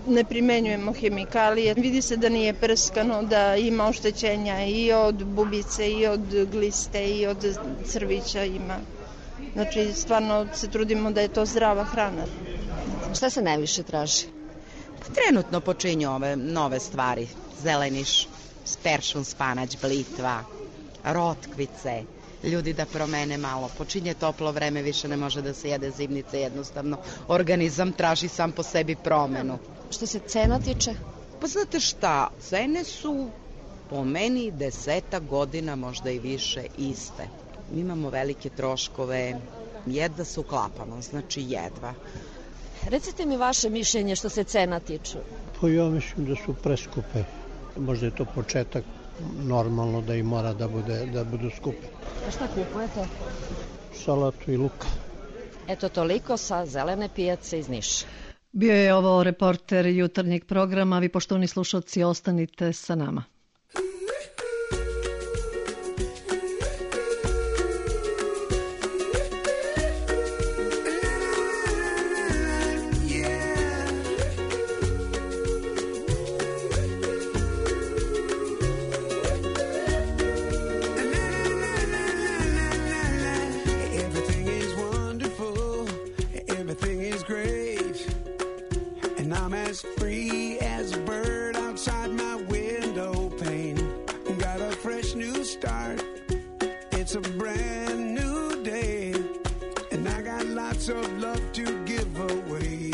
ne primenjujemo hemikalije. Vidi se da nije prskano, da ima oštećenja i od bubice, i od gliste, i od crvića ima. Znači, stvarno se trudimo da je to zdrava hrana.
Šta se najviše traži?
Trenutno počinju ove nove stvari. Zeleniš, peršun, spanać, blitva, rotkvice. Ljudi da promene malo. Počinje toplo vreme, više ne može da se jede zimnice, jednostavno. Organizam traži sam po sebi promenu.
Što se cena tiče?
Pa znate šta, cene su po meni 10 godina, možda i više, iste. Mi imamo velike troškove, jedva se uklapamo, znači jedva.
Recite mi vaše mišljenje što se cena tiču.
Pa ja mislim da su preskupe. Možda je to početak, normalno da i mora da budu skupe.
A šta kupujete?
Salatu i luk.
Eto toliko sa zelene pijace iz Niša.
Bio je ovo reporter jutarnjeg programa. Vi, poštovani slušalci, ostanite sa nama.
Free as a bird outside my window pane. Got a fresh new start. It's a brand new day. And I got lots of love to give away.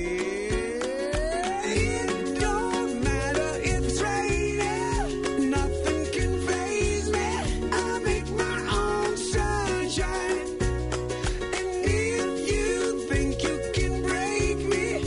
It don't matter if it's raining, nothing can faze me. I make my own sunshine. And if you think you can break me,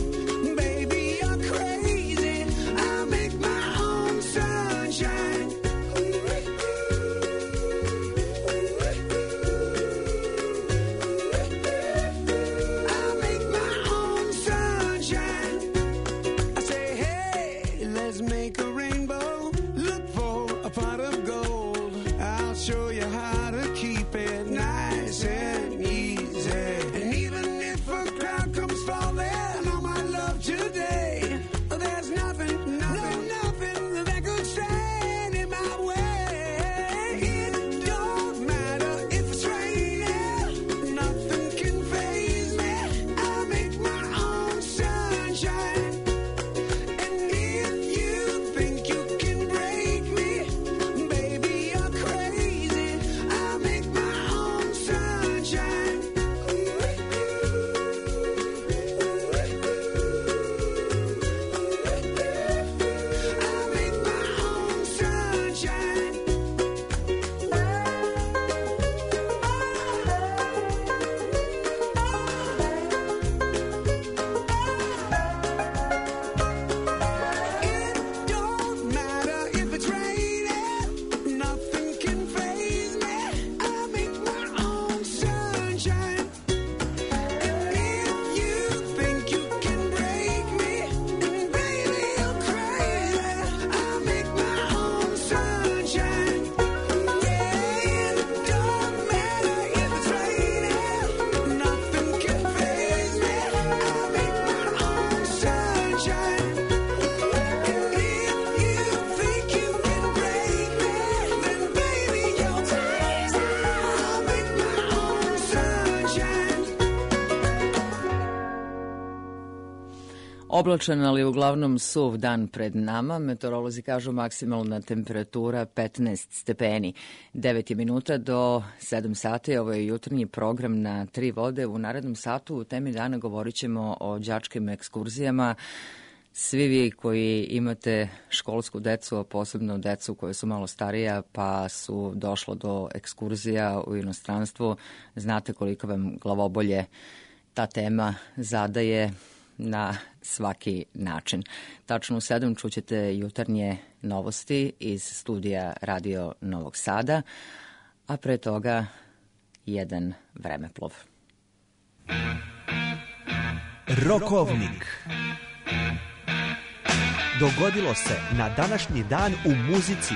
Oblačan, ali uglavnom suv dan pred nama. Meteorolozi kažu maksimalna temperatura 15 stepeni. 9 minuta do 7 sati. Ovo je jutarnji program na 3 vode. U narednom satu u temi dana govorit ćemo o đačkim ekskurzijama. Svi vi koji imate školsku decu, a posebno decu koje su malo starija pa su došlo do ekskurzija u inostranstvu, znate koliko vam glavobolje ta tema zadaje na svaki način. Tačno u 7 čućete jutarnje novosti iz studija Radio Novog Sada, a pre toga jedan vremeplov.
Rokovnik. Dogodilo se na današnji dan u muzici.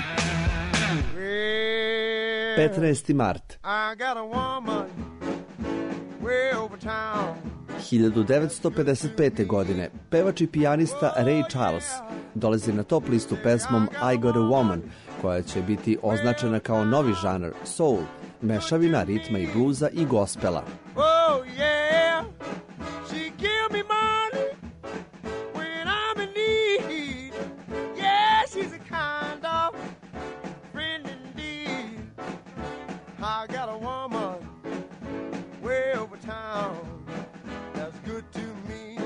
15. mart.
I got a woman way over town.
1955. godine pevač i pijanista Ray Charles dolazi na top listu pesmom I Got a Woman, koja će biti označena kao novi žanr soul, mešavina ritma i bluza i gospela.
Oh yeah, she give me money when I'm in need. Yeah, she's a kind of friend indeed. I got a woman way over town that's good to me.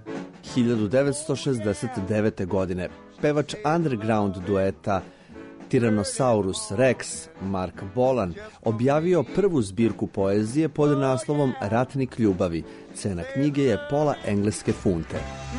1969. godine pevač underground dueta Tyrannosaurus Rex, Mark Bolan, objavio prvu zbirku poezije pod naslovom Ratnik ljubavi. Cena knjige je pola engleske funte.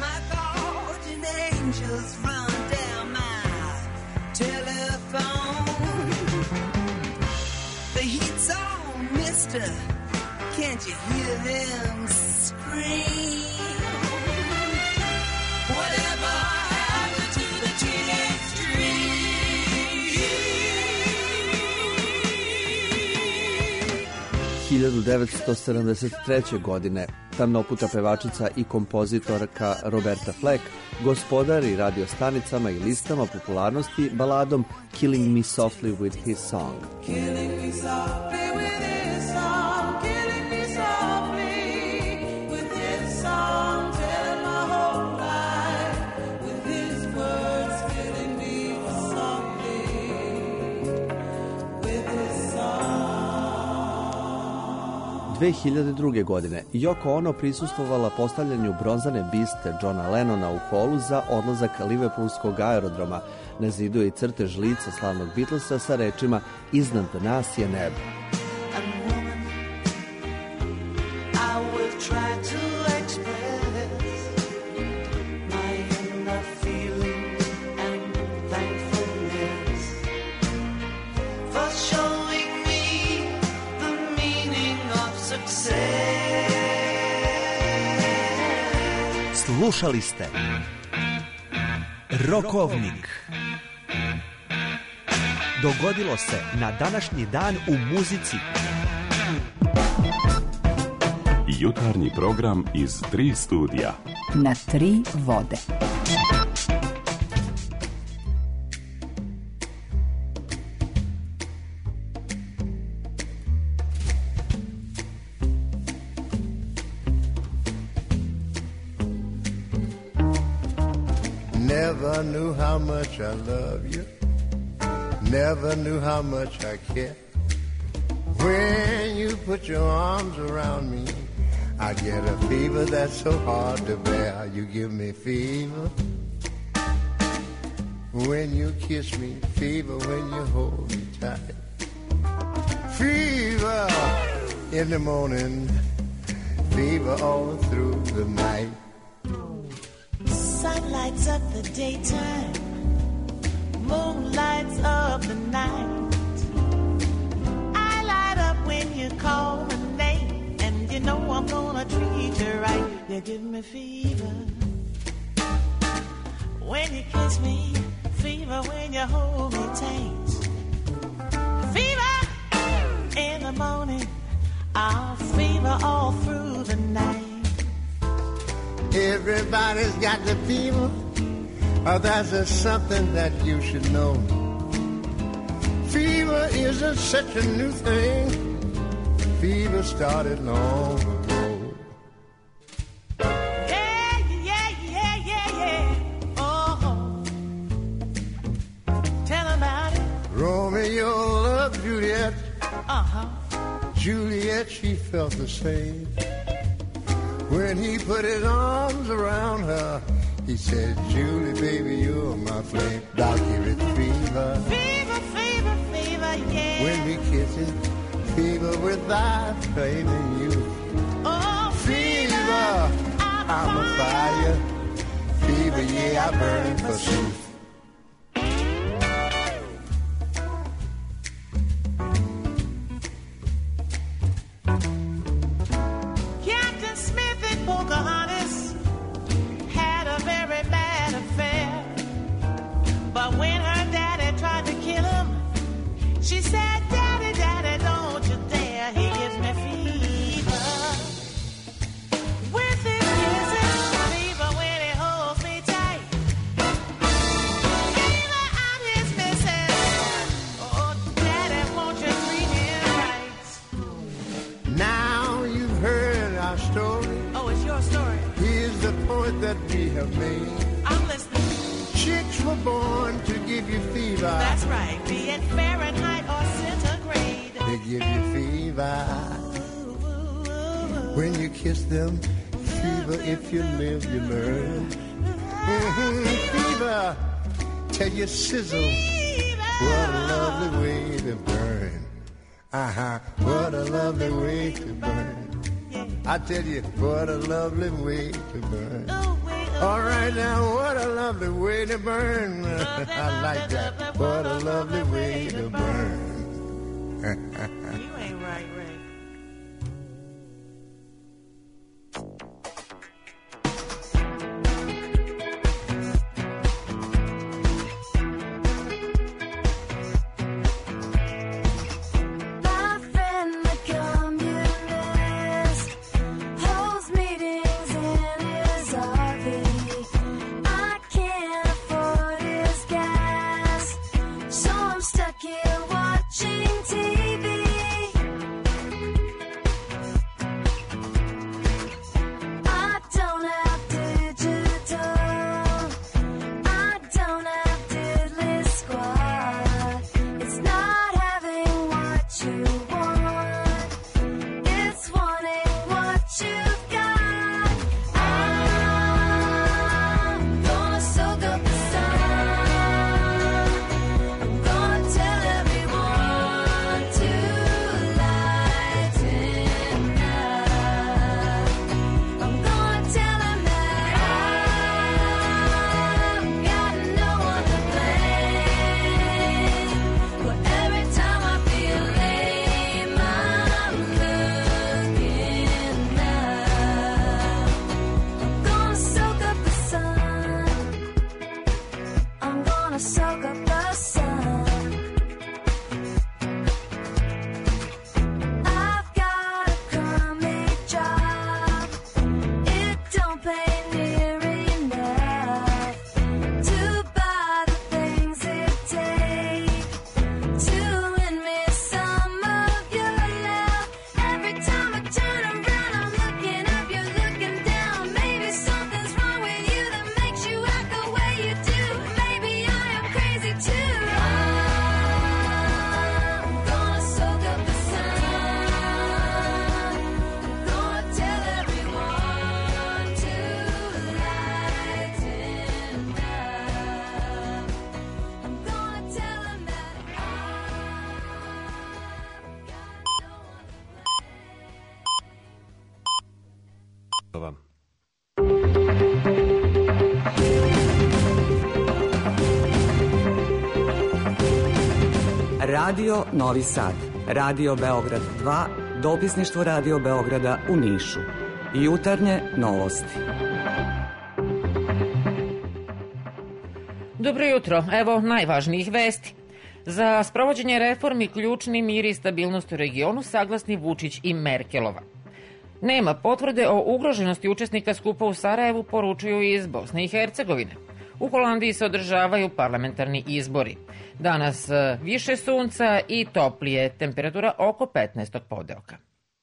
– 1973. godine tamnoputa pevačica i kompozitorka Roberta Fleck gospodari radio stanicama i listama popularnosti baladom Killing Me Softly with His Song.
Killing me softly with his song, killing me softly with his song, telling my whole life with his words, killing me softly with his song.
2002. godine Yoko Ono prisustvovala postavljanju bronzane biste Johna Lennona u holu za odlazak Liverpoolskog aerodroma. Na zidu je i crtež lica slavnog Beatlesa sa rečima Iznad nas je nebo.
Slušali ste Rokovnik. Dogodilo se na današnji dan u muzici.
Jutarnji program iz 3 studija.
Na 3 vode.
Never knew how much I love you. Never knew how much I care. When you put your arms around me, I get a fever that's so hard to bear. You give me fever when you kiss me, fever when you hold me tight. Fever in the morning, fever all through the night.
Sun lights up the daytime, moon lights up the night. I light up when you call my name, and you know I'm gonna treat you right. You give me fever when you kiss me, fever when you hold me tight. Fever in the morning, I'll fever all through the night.
Everybody's got the fever. Oh, that's something that you should know. Fever isn't such a new thing. Fever started long ago.
Yeah, yeah, yeah, yeah, yeah. Oh, tell about it.
Romeo loved Juliet.
Uh-huh.
Juliet, she felt the same. When he put his arms around her, he said, Julie, baby, you're my flame. I'll give it fever.
Fever, fever, fever, yeah.
When we kiss it, fever without flaming you.
Oh,
fever, I'm a fire. Fever, yeah, I burn for truth.
Pocahontas had a very bad affair, but when her daddy tried to kill him, she said, Daddy, Daddy, don't you dare. He gives me fever when
the point that we have made.
I'm listening.
Chicks were born to give you fever.
That's right. Be it Fahrenheit or centigrade.
They give you fever. When you kiss them, fever. If you live, you learn. Fever. Tell you sizzle. What a lovely way to burn. What a lovely way to burn. I tell you, what a lovely way to burn. All right now, what a lovely way to burn. I like that. What a lovely way to burn.
You ain't right, Ray.
Radio Novi Sad, Radio Beograd 2, dopisništvo Radio Beograda u Nišu. Jutarnje novosti.
Dobro jutro, evo najvažnijih vesti. Za sprovođenje reformi ključni mir i stabilnost u regionu saglasni Vučić i Merkelova. Nema potvrde o ugroženosti učesnika skupa u Sarajevu, poručuju iz Bosne i Hercegovine. U Holandiji se održavaju parlamentarni izbori. Danas više sunca i toplije, temperatura oko 15. podeoka.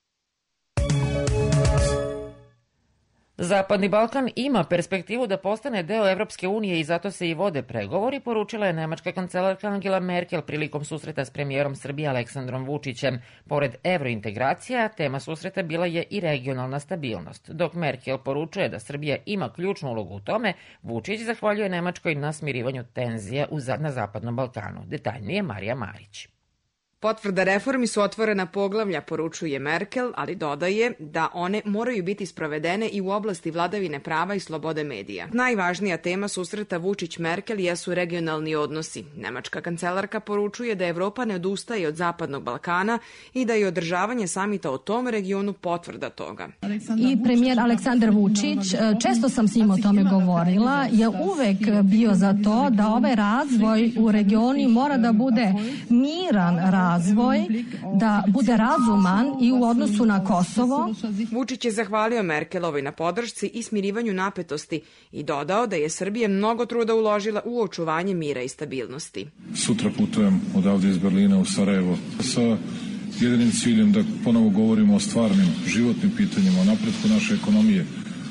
Zapadni Balkan ima perspektivu da postane deo Evropske unije i zato se i vode pregovori, poručila je nemačka kancelarka Angela Merkel prilikom susreta s premijerom Srbije Aleksandrom Vučićem. Pored evrointegracija, tema susreta bila je i regionalna stabilnost. Dok Merkel poručuje da Srbija ima ključnu ulogu u tome, Vučić zahvaljuje Nemačkoj na smirivanju tenzija na Zapadnom Balkanu. Detaljnije Marija Marić.
Potvrda reformi su otvorena poglavlja, poručuje Merkel, ali dodaje da one moraju biti sprovedene i u oblasti vladavine prava i slobode medija. Najvažnija tema susreta Vučić-Merkel jesu regionalni odnosi. Nemačka kancelarka poručuje da Evropa ne odustaje od Zapadnog Balkana i da je održavanje samita o tom regionu potvrda toga.
I premijer Aleksandar Vučić, često sam s njim o tome govorila, je uvek bio za to da ovaj razvoj u regionu mora da bude miran razvoj, da bude razuman i u odnosu na Kosovo.
Vučić je zahvalio Merkelovoj na podršci i smirivanju napetosti i dodao da je Srbija mnogo truda uložila u očuvanje mira i stabilnosti.
Sutra putujem odavde iz Berlina u Sarajevo sa jedinim ciljem da ponovo govorimo o stvarnim životnim pitanjima, o napretku naše ekonomije,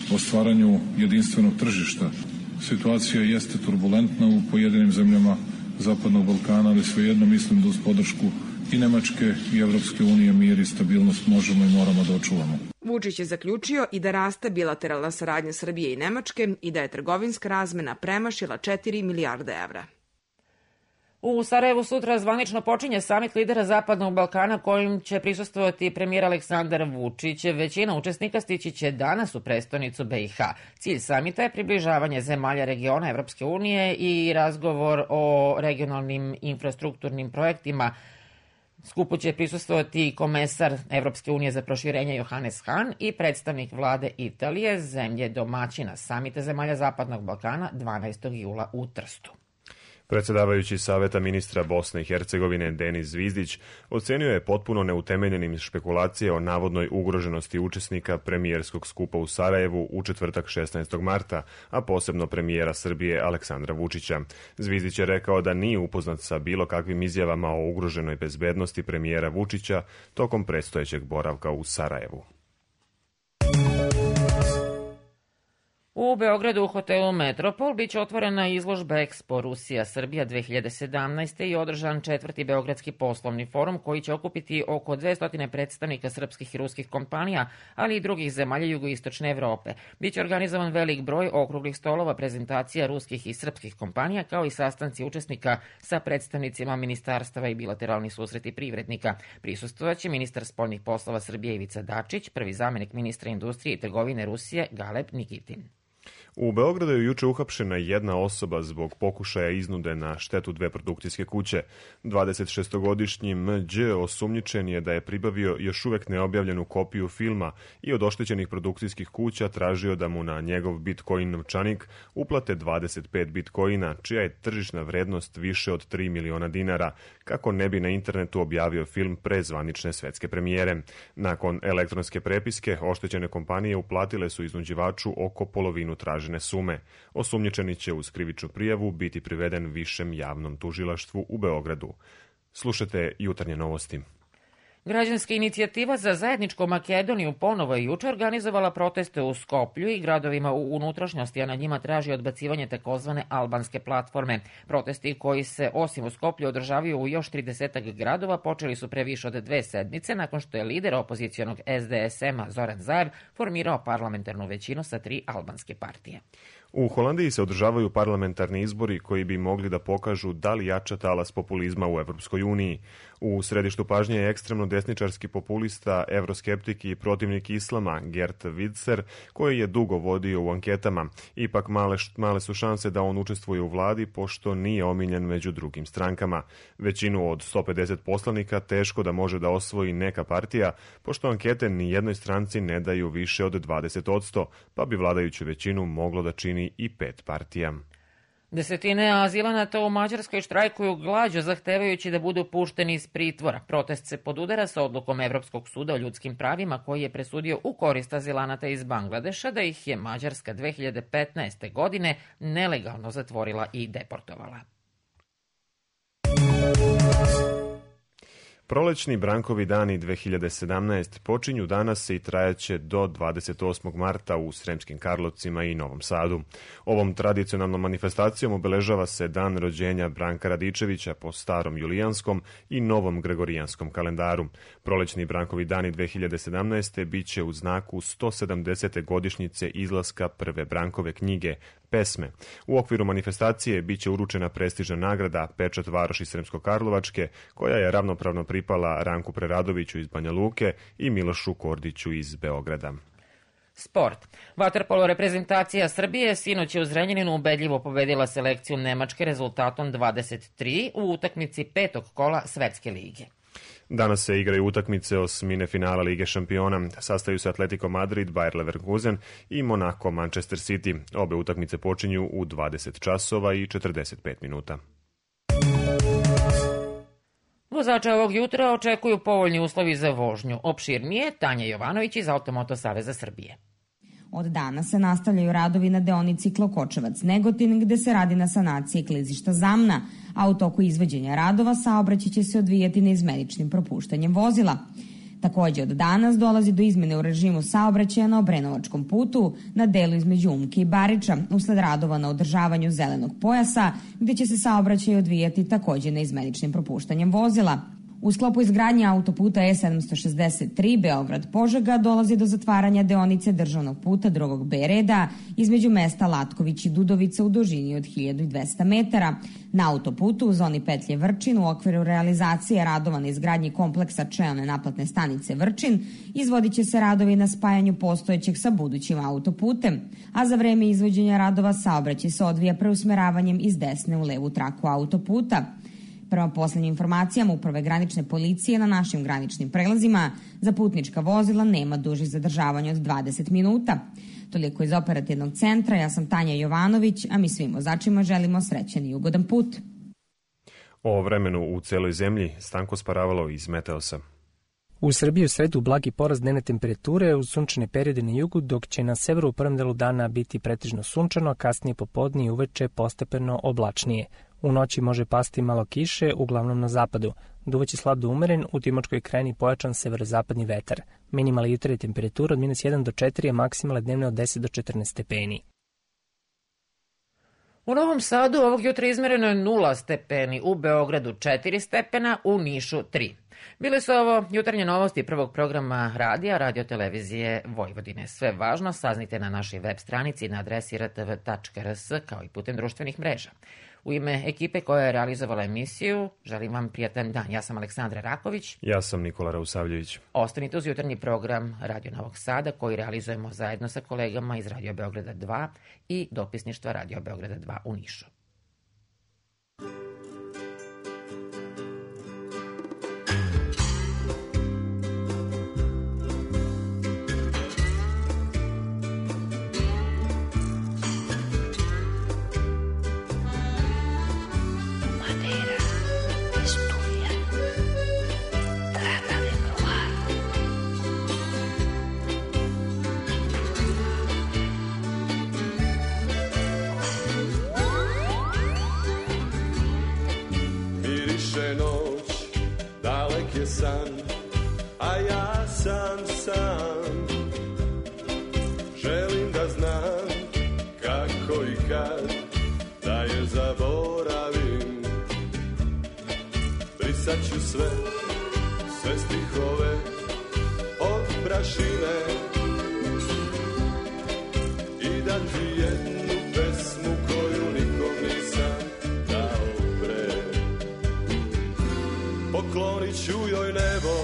o stvaranju jedinstvenog tržišta. Situacija jeste turbulentna u pojedinim zemljama Zapadnog Balkana, ali svejedno mislim da uz podršku i Nemačke i Evropske unije mir i stabilnost možemo i moramo da očuvamo.
Vučić je zaključio i da raste bilateralna saradnja Srbije i Nemačke i da je trgovinska razmena premašila 4 milijarde evra.
U Sarajevu sutra zvanično počinje samit lidera Zapadnog Balkana kojim će prisustvovati premijer Aleksandar Vučić. Većina učesnika stići će danas u prestonicu BiH. Cilj samita je približavanje zemalja regiona Evropske unije i razgovor o regionalnim infrastrukturnim projektima. Skupu će prisustvovati komesar Evropske unije za proširenje Johannes Hahn i predstavnik vlade Italije, zemlje domaćina samita zemalja Zapadnog Balkana 12. jula u Trstu.
Predsedavajući Saveta ministra Bosne i Hercegovine Denis Zvizdić ocenio je potpuno neutemeljenim špekulacije o navodnoj ugroženosti učesnika premijerskog skupa u Sarajevu u četvrtak 16. marta, a posebno premijera Srbije Aleksandra Vučića. Zvizdić je rekao da nije upoznat sa bilo kakvim izjavama o ugroženoj bezbednosti premijera Vučića tokom predstojećeg boravka u Sarajevu.
U Beogradu u hotelu Metropol biće otvorena izložba Expo Rusija-Srbija 2017. i održan 4. Beogradski poslovni forum koji će okupiti oko 200 predstavnika srpskih i ruskih kompanija, ali i drugih zemalja jugoistočne Evrope. Biće organizovan velik broj okruglih stolova, prezentacija ruskih i srpskih kompanija, kao i sastanci učesnika sa predstavnicima ministarstava i bilateralni susreti privrednika. Prisustvovaće ministar spoljnih poslova Srbije Ivica Dačić, prvi zamenik ministra industrije i trgovine Rusije Galeb Nikitin.
U Beogradu je juče uhapšena jedna osoba zbog pokušaja iznude na štetu dve produkcijske kuće. 26-godišnji M.Đ. osumnjičen je da je pribavio još uvek neobjavljenu kopiju filma i od oštećenih produkcijskih kuća tražio da mu na njegov bitcoin novčanik uplate 25 bitcoina, čija je tržišna vrednost više od 3 miliona dinara, kako ne bi na internetu objavio film pre zvanične svetske premijere. Nakon elektronske prepiske, oštećene kompanije uplatile su iznuđivaču oko polovinu tražene sume. Osumnjičeni će uz krivičnu prijavu biti priveden višem javnom tužilaštvu u Beogradu. Slušajte jutarnje novosti.
Građanska inicijativa za zajedničku Makedoniju ponovo je juče organizovala proteste u Skoplju i gradovima u unutrašnjosti, a na njima traži odbacivanje takozvane albanske platforme. Protesti koji se osim u Skoplju održavaju u još 30 gradova počeli su pre više od 2 sedmice nakon što je lider opozicionog SDSM-a Zoran Zaev formirao parlamentarnu većinu sa 3 albanske partije.
U Holandiji se održavaju parlamentarni izbori koji bi mogli da pokažu da li jača talas populizma u Evropskoj uniji. U središtu pažnje je ekstremno desničarski populista, evroskeptik i protivnik islama Geert Wilders, koji je dugo vodio u anketama. Ipak male su šanse da on učestvuje u vladi, pošto nije omiljen među drugim strankama. Većinu od 150 poslanika teško da može da osvoji neka partija, pošto ankete ni jednoj stranci ne daju više od 20%, pa bi vladajuću većinu moglo da čini i 5 partija.
Desetine azilanata u Mađarskoj štrajkuju glađu zahtevajući da budu pušteni iz pritvora. Protest se podudara sa odlukom Evropskog suda o ljudskim pravima koji je presudio u korist azilanata iz Bangladeša da ih je Mađarska 2015. godine nelegalno zatvorila i deportovala.
Prolećni Brankovi dani 2017 počinju danas i trajaće do 28. marta u Sremskim Karlovcima i Novom Sadu. Ovom tradicionalnom manifestacijom obeležava se dan rođenja Branka Radičevića po starom julijanskom i novom gregorijanskom kalendaru. Prolećni Brankovi dani 2017 biće u znaku 170. godišnjice izlaska prve Brankove knjige Pesme. U okviru manifestacije biće uručena prestižna nagrada Pečat varoši Sremsko-Karlovačke, koja je ravnopravno pripala Ranku Preradoviću iz Banja Luke i Milošu Kordiću iz Beograda.
Sport. Vaterpolo reprezentacija Srbije sinoć je u Zrenjaninu ubedljivo pobedila selekciju Nemačke rezultatom 23 u utakmici 5. kola Svetske lige.
Danas se igraju utakmice osmine finala Lige šampiona. Sastaju se Atletico Madrid, Bayer Leverkusen i Monaco Manchester City. Obe utakmice počinju u 20 časova i 45 minuta.
Vozača ovog jutra očekuju povoljni uslovi za vožnju. Opširnije Tanja Jovanović iz Automoto Saveza Srbije.
Od danas se nastavljaju radovi na deonici Klokočevac-Negotin, gde se radi na sanaciji klizišta Zamna, a u toku izvođenja radova saobraćaj će se odvijati neizmeničnim propuštanjem vozila. Takođe od danas dolazi do izmene u režimu saobraćaja na Obrenovačkom putu na delu između Umke i Bariča usled radova na održavanju zelenog pojasa, gde će se saobraćaj odvijati takođe neizmeničnim propuštanjem vozila. U sklopu izgradnje autoputa E763 Beograd-Požega dolazi do zatvaranja deonice državnog puta drugog B reda između mesta Latković i Dudovica u dužini od 1200 metara. Na autoputu u zoni petlje Vrčin u okviru realizacije radova na izgradnji kompleksa čelne naplatne stanice Vrčin izvodit će se radovi na spajanju postojećeg sa budućim autoputem, a za vreme izvođenja radova saobraćaj se odvija preusmeravanjem iz desne u levu traku autoputa. Prema poslednjim informacijama Uprave granične policije na našim graničnim prelazima za putnička vozila nema dužih zadržavanja od 20 minuta. Toliko iz operativnog centra, ja sam Tanja Jovanović, a mi svim vozačima želimo srećan i ugodan put.
O vremenu u celoj zemlji Stanko Sparavalo iz Meteosa.
U Srbiji u sredu blagi porast dnevne temperature uz sunčane periode na jugu, dok će na severu u prvom delu dana biti pretežno sunčano, a kasnije popodne i uveče postepeno oblačnije. U noći može pasti malo kiše, uglavnom na zapadu. Duvaće slab do umeren, u Timočkoj krajini pojačan severozapadni vetar. Minimalna jutarnja temperatura od -1 do 4, a maksimalne dnevne od 10 do 14 stepeni.
U Novom Sadu ovog jutra izmereno je 0 stepeni, u Beogradu 4 stepena, u Nišu 3. Bile su ovo jutarnje novosti prvog programa radija, radiotelevizije Vojvodine. Sve važno saznite na našoj web stranici na adresi rtv.rs kao i putem društvenih mreža. U ime ekipe koja je realizovala emisiju, želim vam prijatan dan. Ja sam Aleksandra Raković.
Ja sam Nikola Rausavljević.
Ostanite uz jutarnji program Radio Novog Sada koji realizujemo zajedno sa kolegama iz Radio Beograda 2 i dopisništva Radio Beograda 2 u Nišu.
San, a ja sam sam. Želim da znam kako i kad da je zaboravim. Brisat ću sve stihove od prašine i da ti jednu pesmu koju nikom nisam dao pre. Poklonit ću joj nebo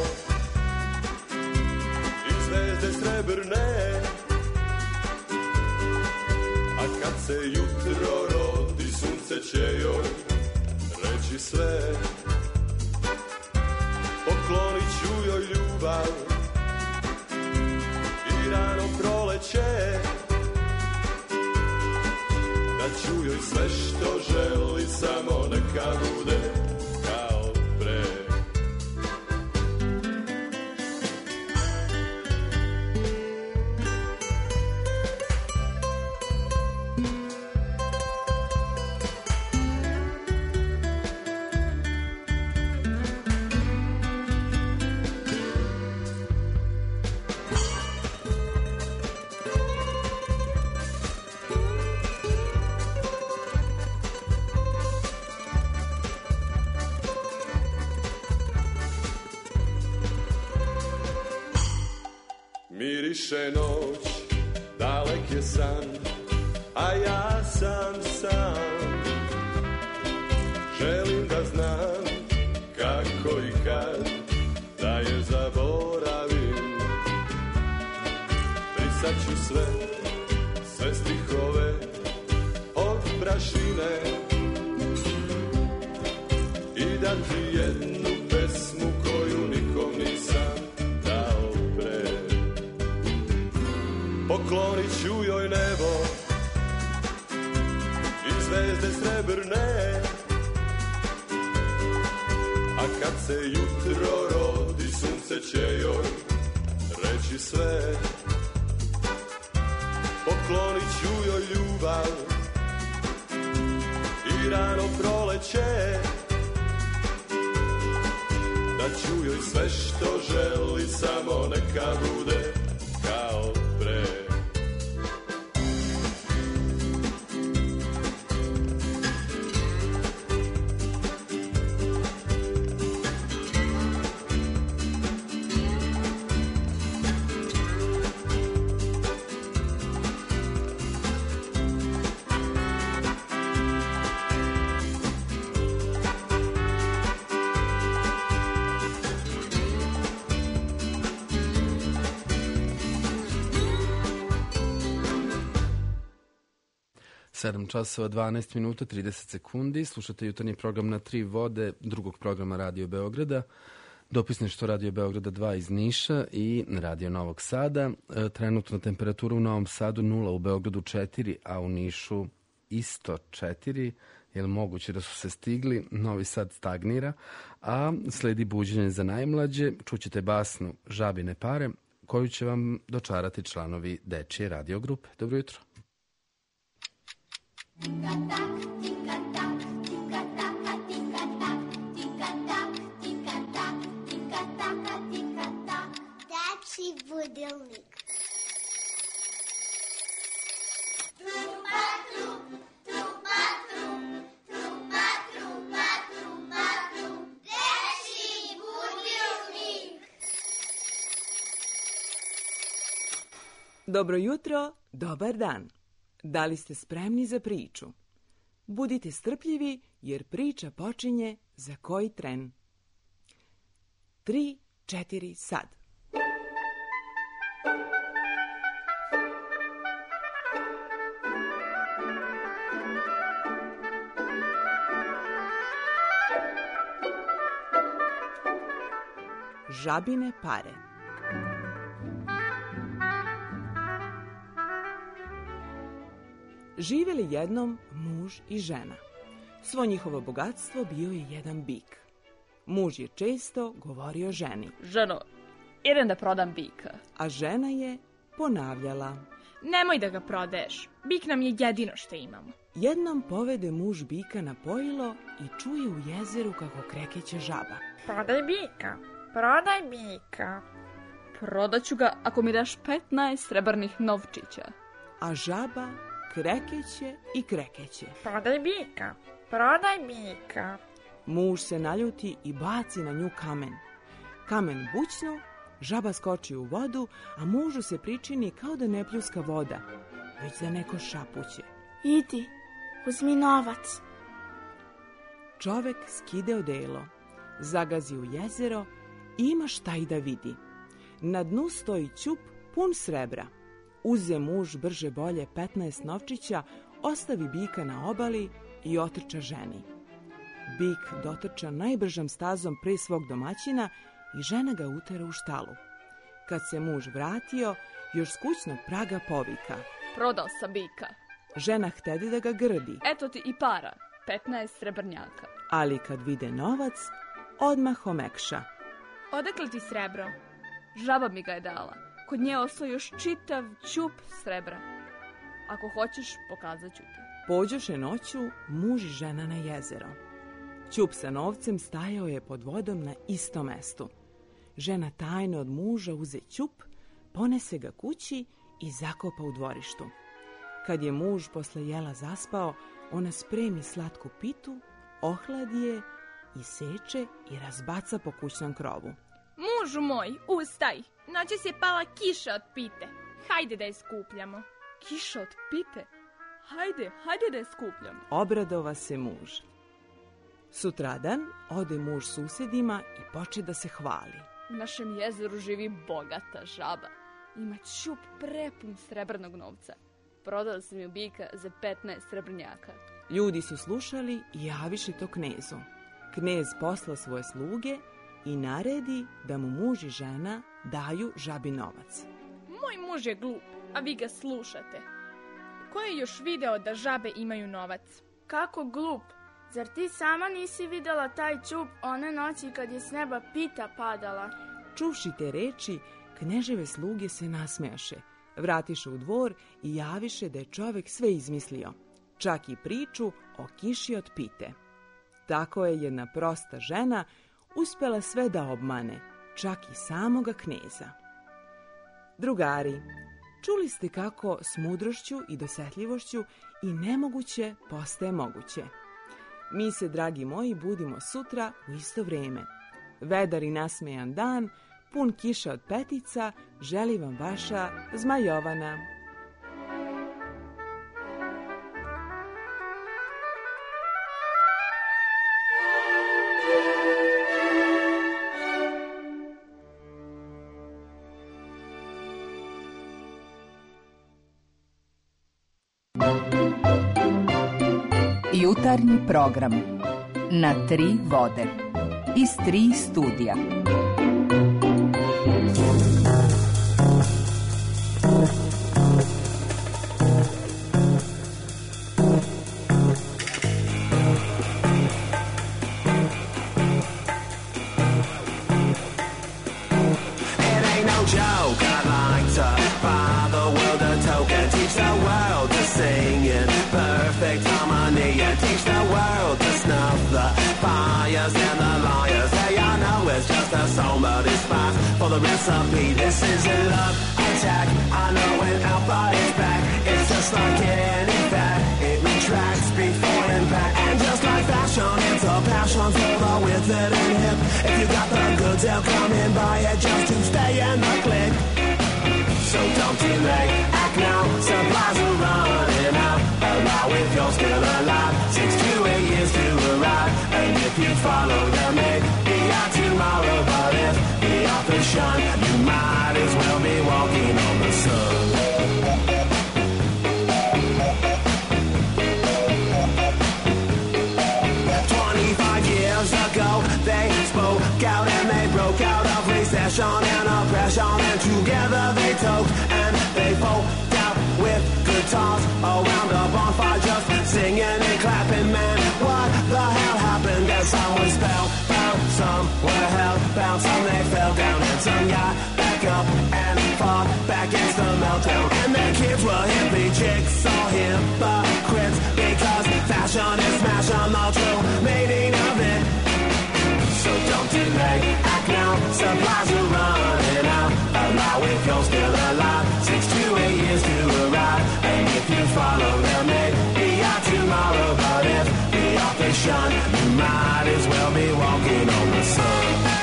i zvezde srebrne, a kad se jutro rodi sunce će joj reći sve. Poklonit ću joj ljubav i rano proleće, da ću joj sve što želi, samo neka bude kao pre. Miriše noć, dalek je san, a ja sam sam. Želim da znam kako i kad da je zaboravim. Brisat ću sve stihove od prašine i da ti jednu pesmu koju nikom nisam dao pre. Poklonit ću joj nebo i zvezde srebrne, a kad se jutro rodi sunce će joj reći sve. Poklonit ću joj ljubav i rano proleće, da ću joj sve što želi sam neka bude kao pre.
Sedam časova 12 minuta 30 sekundi. Slušate jutarnji program na Tri vode drugog programa Radio Beograda. Dopisništvo Radio Beograda 2 iz Niša i Radio Novog Sada. Trenutna temperatura u Novom Sadu 0, u Beogradu 4, a u Nišu isto 4. Je li moguće da su se stigli? Novi Sad stagnira, a sledi buđenje za najmlađe. Čućete basnu Žabine pare, koju će vam dočarati članovi Dečije radio grupe. Dobro jutro.
Dečiji budilnik.
Dobro jutro, dobar dan. Da li ste spremni za priču? Budite strpljivi jer priča počinje za koji tren. 3, 4, sad. Žabine pare. Živjeli jednom muž i žena. Svo njihovo bogatstvo bio je jedan bik. Muž je često govorio ženi:
Ženo, idem da prodam bika.
A žena je ponavljala:
Nemoj da ga prodaješ, bik nam je jedino što imamo.
Jednom povede muž bika na pojilo i čuje u jezeru kako krekeće žaba.
Prodaj bika, prodaj bika. Prodaću ga ako mi daš 15 srebrnih novčića.
A žaba krekeće i krekeće.
Prodaj bika, prodaj bika.
Muž se naljuti i baci na nju kamen. Kamen bućnu, žaba skoči u vodu, a mužu se pričini kao da ne pljuska voda, već da neko šapuće.
Idi, uzmi novac.
Čovek skide odelo, zagazi u jezero i ima šta i da vidi. Na dnu stoji ćup pun srebra. Uze muž brže bolje 15 novčića, ostavi bika na obali i otrča ženi. Bik dotrča najbržom stazom pre svog domaćina i žena ga utera u štalu. Kad se muž vratio, još s kućnog praga povika:
Prodao sam bika.
Žena htedi da ga grdi.
Eto ti i para, 15 srebrnjaka.
Ali kad vide novac, odmah omekša.
Odakle ti srebro? Žaba mi ga je dala. Kod nje ostao još čitav ćup srebra. Ako hoćeš, pokazat ću ti.
Pođoše noću muž i žena na jezero. Ćup sa novcem stajao je pod vodom na istom mestu. Žena tajno od muža uze ćup, ponese ga kući i zakopa u dvorištu. Kad je muž posle jela zaspao, ona spremi slatku pitu, ohladi je, iseče i razbaca po kućnom krovu.
Mužu moj, ustaj! Noćas je pala kiša od pite. Hajde da je skupljamo. Kiša od pite? Hajde da je skupljamo.
Obradova se muž. Sutradan ode muž susedima i poče da se hvali.
U našem jezeru živi bogata žaba. Ima ćup prepun srebrnog novca. Prodala sam ju bika za 15 srebrnjaka.
Ljudi su slušali i javiše to knezu. Knez posla svoje sluge i naredi da mu muž i žena daju žabi novac.
Moj muž je glup, a vi ga slušate. Ko je još video da žabe imaju novac?
Kako glup? Zar ti sama nisi videla taj ćup one noći kad je s neba pita padala?
Čuvši te reči, kneževe sluge se nasmejaše, vratiše u dvor i javiše da je čovek sve izmislio, čak i priču o kiši od pite. Tako je jedna prosta žena uspela sve da obmane, čak i samoga kneza. Drugari, čuli ste kako s mudrošću i dosetljivošću i nemoguće postaje moguće. Mi se, dragi moji, budimo sutra u isto vrijeme. Vedar i nasmejan dan, pun kiša od petica, želi vam vaša Zmajovana.
Jutarnji program na tri vode iz tri studija.
For the recipe, this is a love attack. I know when Alpha is back, it's just like any fat. It retracts before impact, and just like fashion, it's a passion for the withered and hip. If you got the goods, they'll come and buy it just to stay in the clique. So don't delay, act now. Supplies are running out. Allow if you're still alive. 6 to 8 years to arrive, and if you follow the make, be out tomorrow. But if the shine, you might as well be walking on the sun. They spoke out and they broke out of recession and oppression, and together they toked and they folk out with guitars around a bonfire, just singing and clapping. Man, what the hell happened? And some were spellbound, some were hellbound, some they fell down, and some got back up and fought back against the meltdown. And their kids were hippie chicks, all hypocrites, because fashion is smashing the true meaning of it. So don't delay, act now, supplies are running out. Allow if you're still alive, 6 to 8 years to arrive. And if you follow them, maybe out tomorrow. But if the author shun, you might as well be walking on the sun.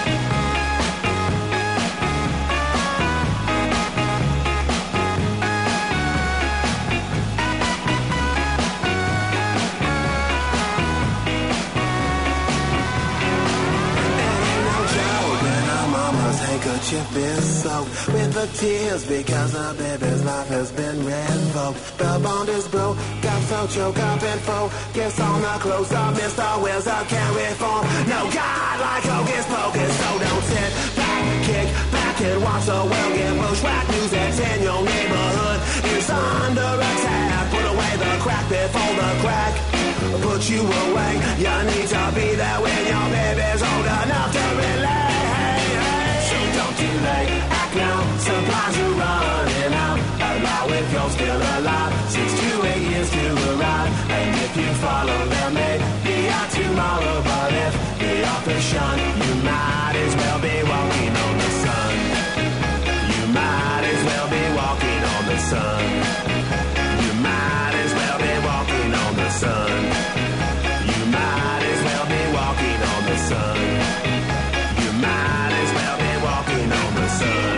Handkerchief is soaked with the tears because the baby's life has been revoked. The bond is broke, got so choke up and focus on the close-up. Mr. Wills can't reform. No God like Hocus Pocus, so don't sit back, kick back and watch the world get bushwhacked. News that's in your neighborhood is under attack. Put away the crack before the crack put you away. You need to be there when your baby's old enough to relate. Don't delay, act now, supplies are running out. Allow if you're still alive, 6 to 8 years to arrive. And if you follow them, maybe out tomorrow. But if the author shun, you might as well be walking on the sun. You might as well be walking on the sun. You might as well be walking on the sun. You might as well be walking on the sun. You might as well be walking on the sun.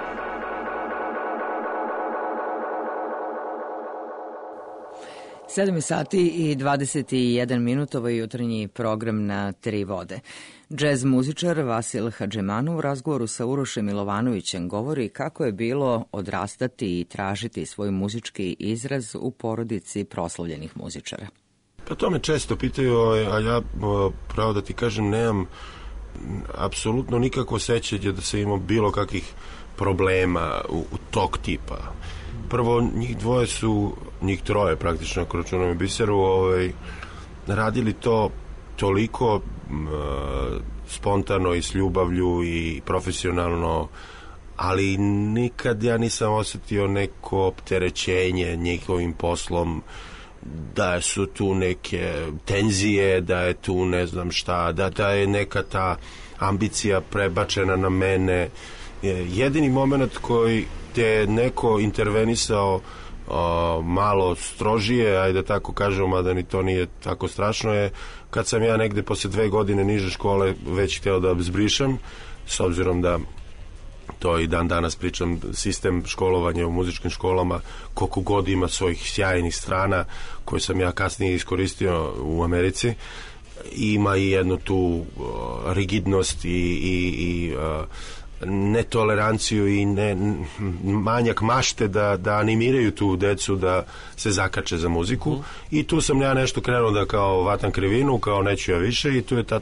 7 sati i 21 minut, ovo je jutarnji program na tri vode. Džez muzičar Vasil Hadžemanov u razgovoru sa Urošem Milovanovićem govori kako je bilo odrastati i tražiti svoj muzički izraz u porodici proslavljenih muzičara.
Pa to me često pitaju, a ja pravo da ti kažem nemam apsolutno nikakvo sećanje da sam imao bilo kakvih problema u tog tipa. Prvo, njih troje praktično, ako računam i Biseru, radili to toliko spontano i s ljubavlju i profesionalno, ali nikad ja nisam osetio neko opterećenje njihovim poslom, da su tu neke tenzije, da je tu ne znam šta, da je neka ta ambicija prebačena na mene. jedini moment koji te neko intervenisao malo strožije, ajde tako kažemo, mada ni to nije tako strašno, je kad sam ja negde posle 2 godine niže škole već hteo da zbrišem, s obzirom da to i dan danas pričam, sistem školovanja u muzičkim školama koliko god ima svojih sjajnih strana koje sam ja kasnije iskoristio u Americi, ima i jednu tu rigidnost i netoleranciju i manjak mašte da animiraju tu decu da se zakače za muziku i tu sam ja nešto krenuo da kao vatam krivinu, kao neću ja više i tu je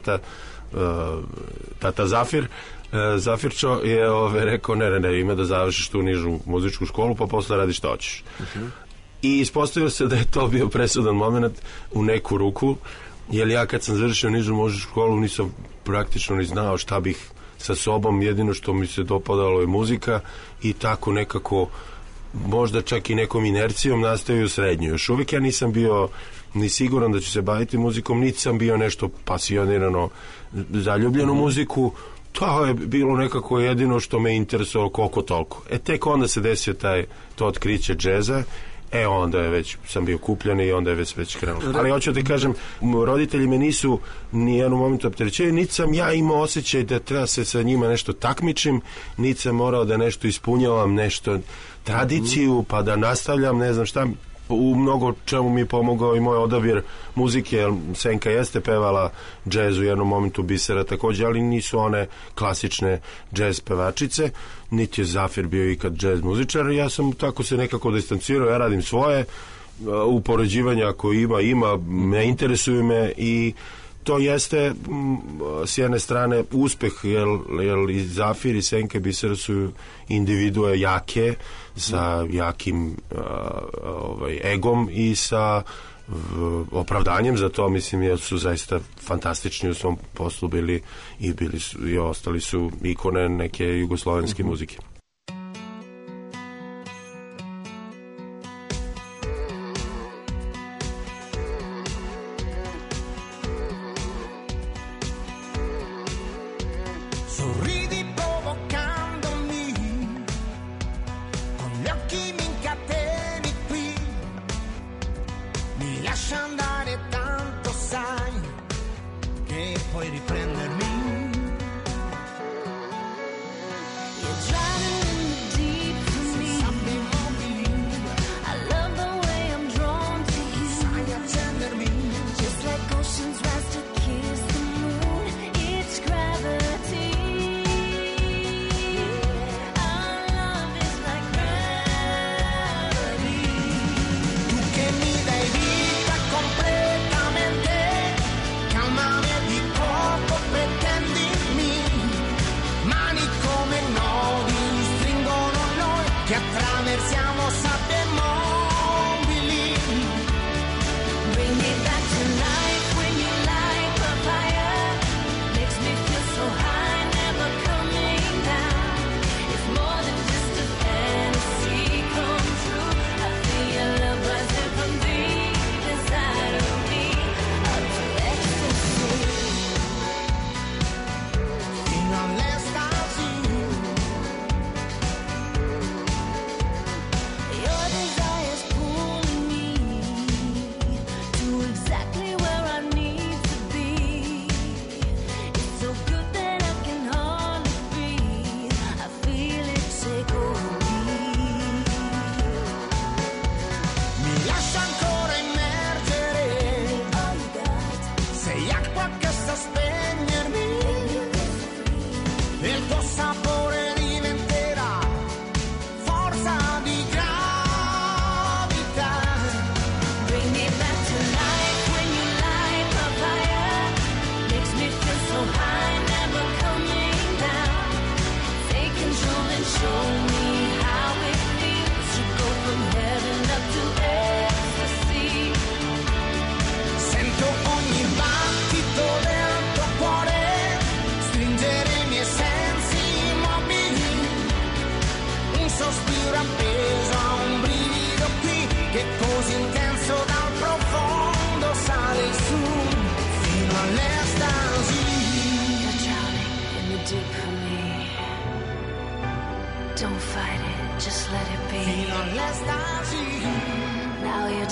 tata Zafirčo je rekao ne, ima da završiš tu nižu muzičku školu pa posle radiš što hoćeš. I ispostavio se da je to bio presudan moment u neku ruku, jer ja kad sam završio nižu muzičku školu nisam praktično ni znao šta bih sa sobom, jedino što mi se dopadalo je muzika i tako nekako možda čak i nekom inercijom nastavio srednju. Još uvijek ja nisam bio ni siguran da ću se baviti muzikom, niti sam bio nešto pasionirano zaljubljen u muziku. To je bilo nekako jedino što me interesovalo koliko toliko. Tek onda se desio to otkriće džeza, onda je već sam bio kupljen i onda je već krenulo. Ali hoću da ti kažem, roditelji me nisu ni jednom momentu opterećeni, niti sam ja imao osjećaj da treba se sa njima nešto takmičim, niti sam morao da nešto ispunjavam, nešto tradiciju, pa da nastavljam, ne znam šta. U mnogo čemu mi je pomogao i moj odabir muzike, jer Senka jeste pevala džez u jednom momentu, Bisera također, ali nisu one klasične džez pevačice, niti je Zafir bio ikad džez muzičar. Ja sam tako se nekako distancirao, ja radim svoje, upoređivanja ako ima, ne interesuju me i to jeste s jedne strane uspeh, jer i Zafir i Senka i Biser su individue jake, sa jakim egom i sa opravdanjem za to, mislim, jer su zaista fantastični u svom poslu bili i ostali su ikone neke jugoslovenske muzike.
Calmame di poco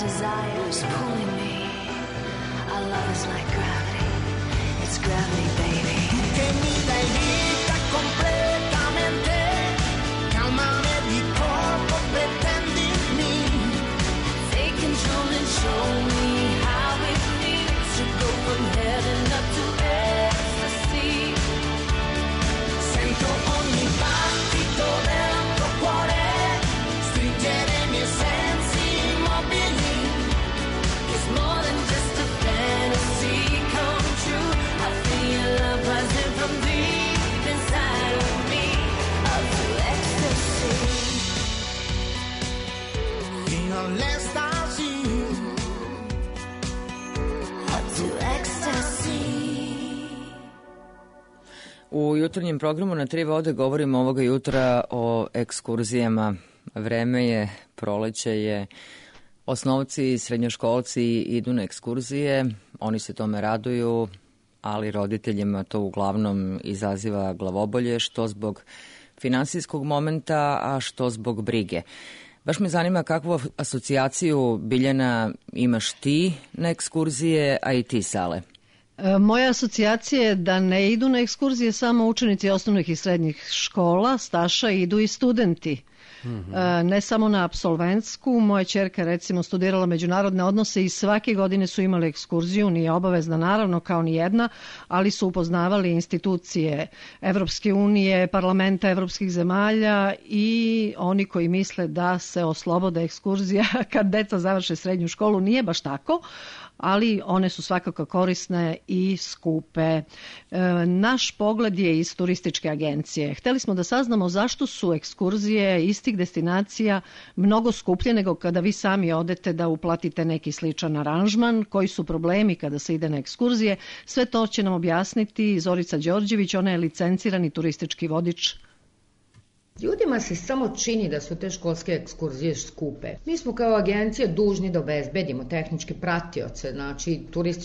desire's pulling me. Our love is like gravity. It's gravity, baby.
Tu che mi dai vita completamente, calmame di corpo, pretendimi.
Take control and show me how it feels to go from heaven up to ecstasy.
Sento ogni battito del tuo cuore, stringere i miei sensi immobili.
It's more than just a fantasy come true. I feel love rising from deep inside of me, up to ecstasy.
Fino all'estasi,
up to ecstasy.
U jutarnjem programu na Tri vode govorimo ovoga jutra o ekskurzijama. Vreme je, proleće je, osnovci i srednjoškolci idu na ekskurzije, oni se tome raduju, ali roditeljima to uglavnom izaziva glavobolje, što zbog finansijskog momenta, a što zbog brige. Baš me zanima kakvu asocijaciju, Biljana, imaš ti na ekskurzije, a i ti, Sale?
Moja asocijacija je da ne idu na ekskurzije samo učenici osnovnih i srednjih škola, staša, idu i studenti. Ne samo na apsolventsku. Moja ćerka recimo studirala međunarodne odnose i svake godine su imali ekskurziju, nije obavezna naravno kao ni jedna, ali su upoznavali institucije Evropske unije, parlamenta evropskih zemalja i oni koji misle da se oslobode ekskurzija kad deca završe srednju školu, nije baš tako, ali one su svakako korisne i skupe. Naš pogled je iz turističke agencije. Hteli smo da saznamo zašto su ekskurzije istih destinacija mnogo skuplje nego kada vi sami odete da uplatite neki sličan aranžman, koji su problemi kada se ide na ekskurzije. Sve to će nam objasniti Zorica Đorđević, ona je licencirani turistički vodič.
Ljudima se samo čini da su te školske ekskurzije skupe. Mi smo kao agencija dužni da obezbedimo tehničke pratioce, znači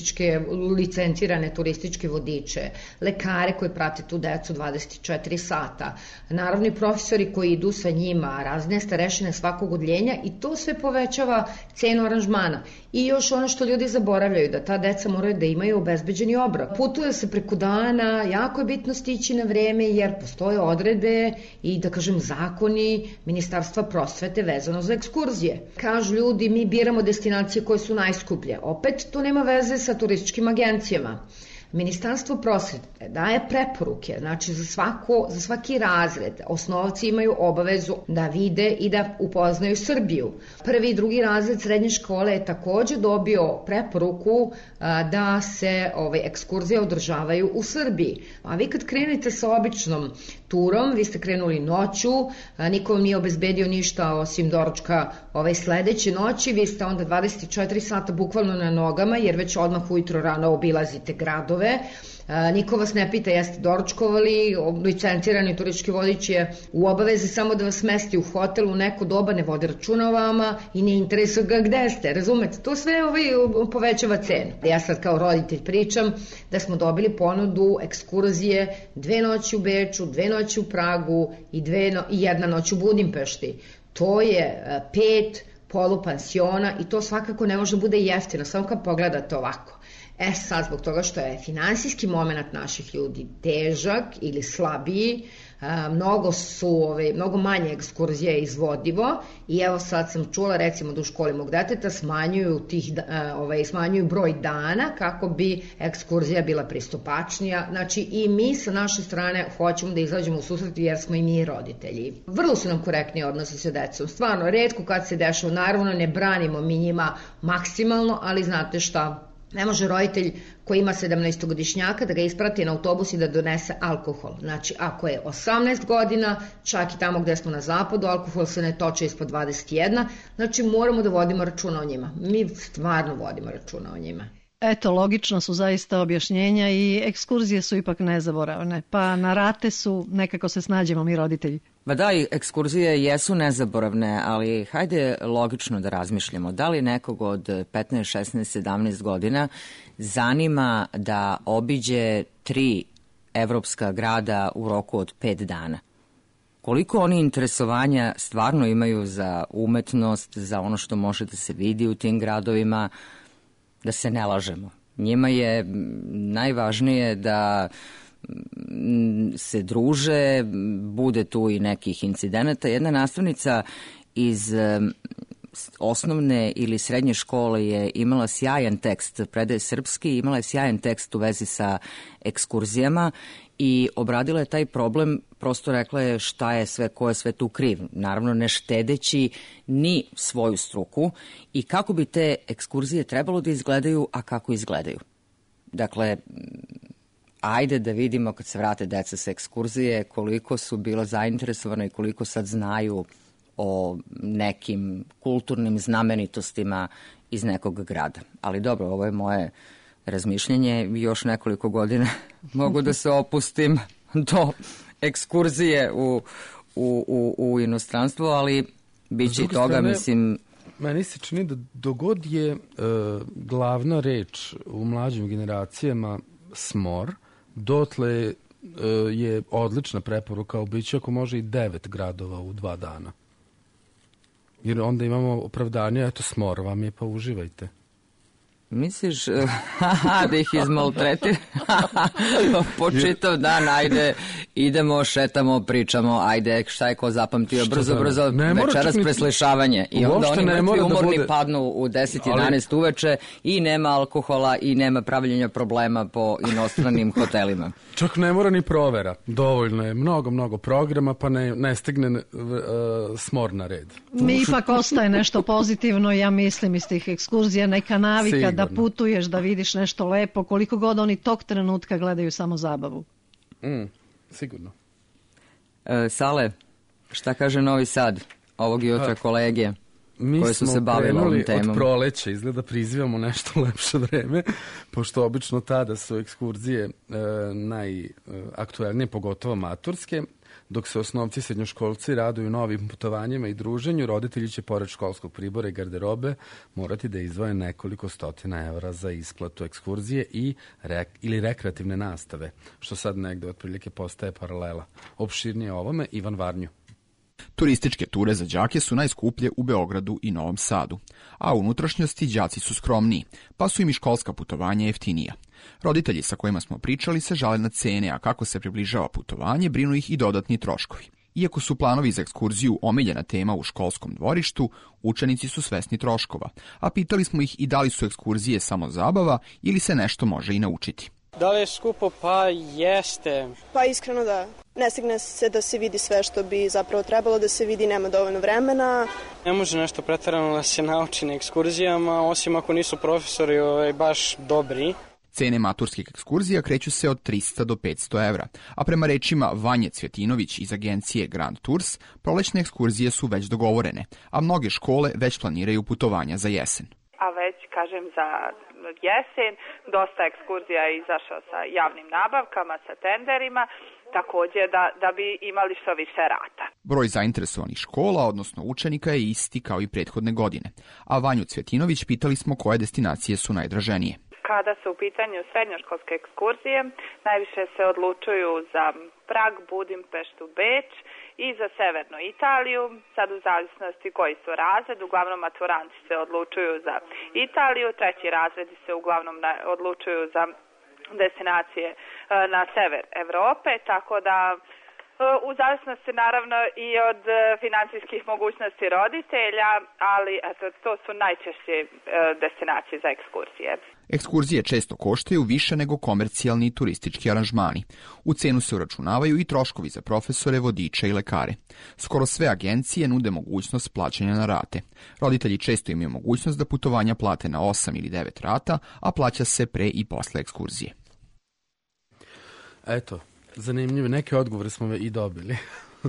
licencirane turističke vodiče, lekare koji prate tu decu 24 sata, naravno i profesori koji idu sa njima, razne starešine svakog odljenja i to sve povećava cenu aranžmana. I još ono što ljudi zaboravljaju, da ta deca moraju da imaju obezbeđeni obrok. Putuje se preko dana, jako je bitno stići na vreme jer postoje odredbe i da kažem zakoni Ministarstva prosvete vezano za ekskurzije. Kažu ljudi, mi biramo destinacije koje su najskuplje. Opet to nema veze sa turističkim agencijama. Ministarstvo prosvete daje preporuke, znači za svaki razred. Osnovci imaju obavezu da vide i da upoznaju Srbiju. Prvi i drugi razred srednje škole je takođe dobio preporuku da se ekskurzije održavaju u Srbiji. A vi kad krenete sa običnom turom, vi ste krenuli noću, niko vam nije obezbedio ništa osim doručka sledeće noći, vi ste onda 24 sata bukvalno na nogama, jer već odmah ujutro rano obilazite gradove, niko vas ne pita jeste doručkovali, licencirani turistički vodič je u obavezi samo da vas smesti u hotel u neko doba, ne vodi računa o vama i ne interesuje ga gde ste, razumete? To sve povećava cenu. Ja sad kao roditelj pričam da smo dobili ponudu ekskurzije 2 noći u Beču, 2 noći u Pragu i 1 noć u Budimpešti. To je 5 polupansiona i to svakako ne može bude jeftino, samo kad pogledate ovako. Sad, zbog toga što je finansijski moment naših ljudi težak ili slabiji, mnogo manje ekskurzije izvodivo i evo sad sam čula recimo da u školi mog deteta smanjuju broj dana kako bi ekskurzija bila pristupačnija, znači i mi sa naše strane hoćemo da izađemo u susret jer smo i mi roditelji. Vrlo su nam korektni odnosi sa decom, stvarno, retko kad se dešava, naravno ne branimo mi njima maksimalno, ali znate šta, ne može roditelj koji ima 17-godišnjaka da ga isprati na autobus i da donese alkohol. Znači, ako je 18 godina, čak i tamo gde smo na zapadu, alkohol se ne toče ispod 21, znači moramo da vodimo računa o njima. Mi stvarno vodimo računa o njima.
Eto, logično su zaista objašnjenja i ekskurzije su ipak nezaboravne, pa na rate su, nekako se snađemo mi roditelji.
Ba da, i ekskurzije jesu nezaboravne, ali hajde logično da razmišljamo. Da li nekog od 15, 16, 17 godina zanima da obiđe 3 evropska grada u roku od 5 dana? koliko oni interesovanja stvarno imaju za umetnost, za ono što može da se vidi u tim gradovima, da se ne lažemo. Njima je najvažnije da se druže, bude tu i nekih incidenata. Jedna nastavnica iz osnovne ili srednje škole je imala sjajan tekst, predaje srpski, imala je sjajan tekst u vezi sa ekskurzijama i obradila je taj problem, prosto rekla je šta je sve, ko je sve tu kriv. Naravno ne štedeći ni svoju struku i kako bi te ekskurzije trebalo da izgledaju, a kako izgledaju. Dakle, ajde da vidimo kad se vrate deca sa ekskurzije koliko su bila zainteresovana i koliko sad znaju o nekim kulturnim znamenitostima iz nekog grada. Ali dobro, ovo je moje razmišljanje. Još nekoliko godina mogu da se opustim do ekskurzije u inostranstvo, ali bit će i toga, strane, mislim...
Meni se čini da dogod je glavna reč u mlađim generacijama smor, dotle je odlična preporuka obići ako može i 9 gradova u 2 dana. Jer onda imamo opravdanje, eto smor vam je, pa uživajte.
Misliš da ih izmaltreti? Po čitav dan, ajde, idemo, šetamo, pričamo, ajde, šta je ko zapamtio, brzo, večeras preslišavanje. I onda oni mrtvi umorni padnu u 10-11 uveče i nema alkohola i nema pravljenja problema po inostranim hotelima.
Čak ne mora ni provera. Dovoljno je mnogo programa, pa ne stigne smor na red.
Mi ipak ostaje nešto pozitivno, ja mislim, iz tih ekskurzija, neka navika. Sigurno. Da putuješ, da vidiš nešto lepo, koliko god oni tog trenutka gledaju samo zabavu.
Sigurno.
Sale, šta kaže Novi Sad ovog jutra kolege koji su se bavili ovom temom?
Mi smo krenuli od proleća, izgleda prizivamo nešto lepše vreme, pošto obično tada su ekskurzije najaktuelnije, pogotovo maturske. Dok se osnovci i srednjoškolci raduju novim putovanjima i druženju, roditelji će pored školskog pribora i garderobe morati da izdvoje nekoliko stotina evra za isplatu ekskurzije ili rekreativne nastave, što sad negde otprilike postaje paralela. Opširnije ovome Ivan Varnju.
Turističke ture za đake su najskuplje u Beogradu i Novom Sadu, a u unutrašnjosti đaci su skromniji, pa su im i školska putovanja jeftinija. Roditelji sa kojima smo pričali se žale na cene, a kako se približava putovanje, brinu ih i dodatni troškovi. Iako su planovi za ekskurziju omiljena tema u školskom dvorištu, učenici su svesni troškova, a pitali smo ih i da li su ekskurzije samo zabava ili se nešto može i naučiti.
Da li je skupo? Pa jeste.
Pa iskreno da. Ne stigne se da se vidi sve što bi zapravo trebalo da se vidi, nema dovoljno vremena.
Ne može nešto preterano da se nauči na ekskurzijama, osim ako nisu profesori baš dobri.
Cene maturskih ekskurzija kreću se od 300 do 500 evra, a prema rečima Vanje Cvjetinović iz agencije Grand Tours, prolećne ekskurzije su već dogovorene, a mnoge škole već planiraju putovanja za jesen.
A već, kažem, za jesen dosta ekskurzija je izašao sa javnim nabavkama, sa tenderima, također da bi imali što više rata.
Broj zainteresovanih škola, odnosno učenika, je isti kao i prethodne godine, a Vanju Cvjetinović pitali smo koje destinacije su najdraženije.
Kada su u pitanju srednjoškolske ekskurzije, najviše se odlučuju za Prag, Budimpeštu, Beč i za severnu Italiju. Sad u zavisnosti koji su razred, uglavnom maturanti se odlučuju za Italiju, treći razredi se uglavnom odlučuju za destinacije na sever Evrope, tako da u zavisnosti naravno i od financijskih mogućnosti roditelja, ali eto, to su najčešće destinacije za ekskurzije.
Ekskurzije često koštaju više nego komercijalni turistički aranžmani. U cenu se uračunavaju i troškovi za profesore, vodiče i lekare. Skoro sve agencije nude mogućnost plaćanja na rate. Roditelji često imaju mogućnost da putovanja plate na 8 ili 9 rata, a plaća se pre i posle ekskurzije.
Eto, zanimljivo, neke odgovore smo i dobili.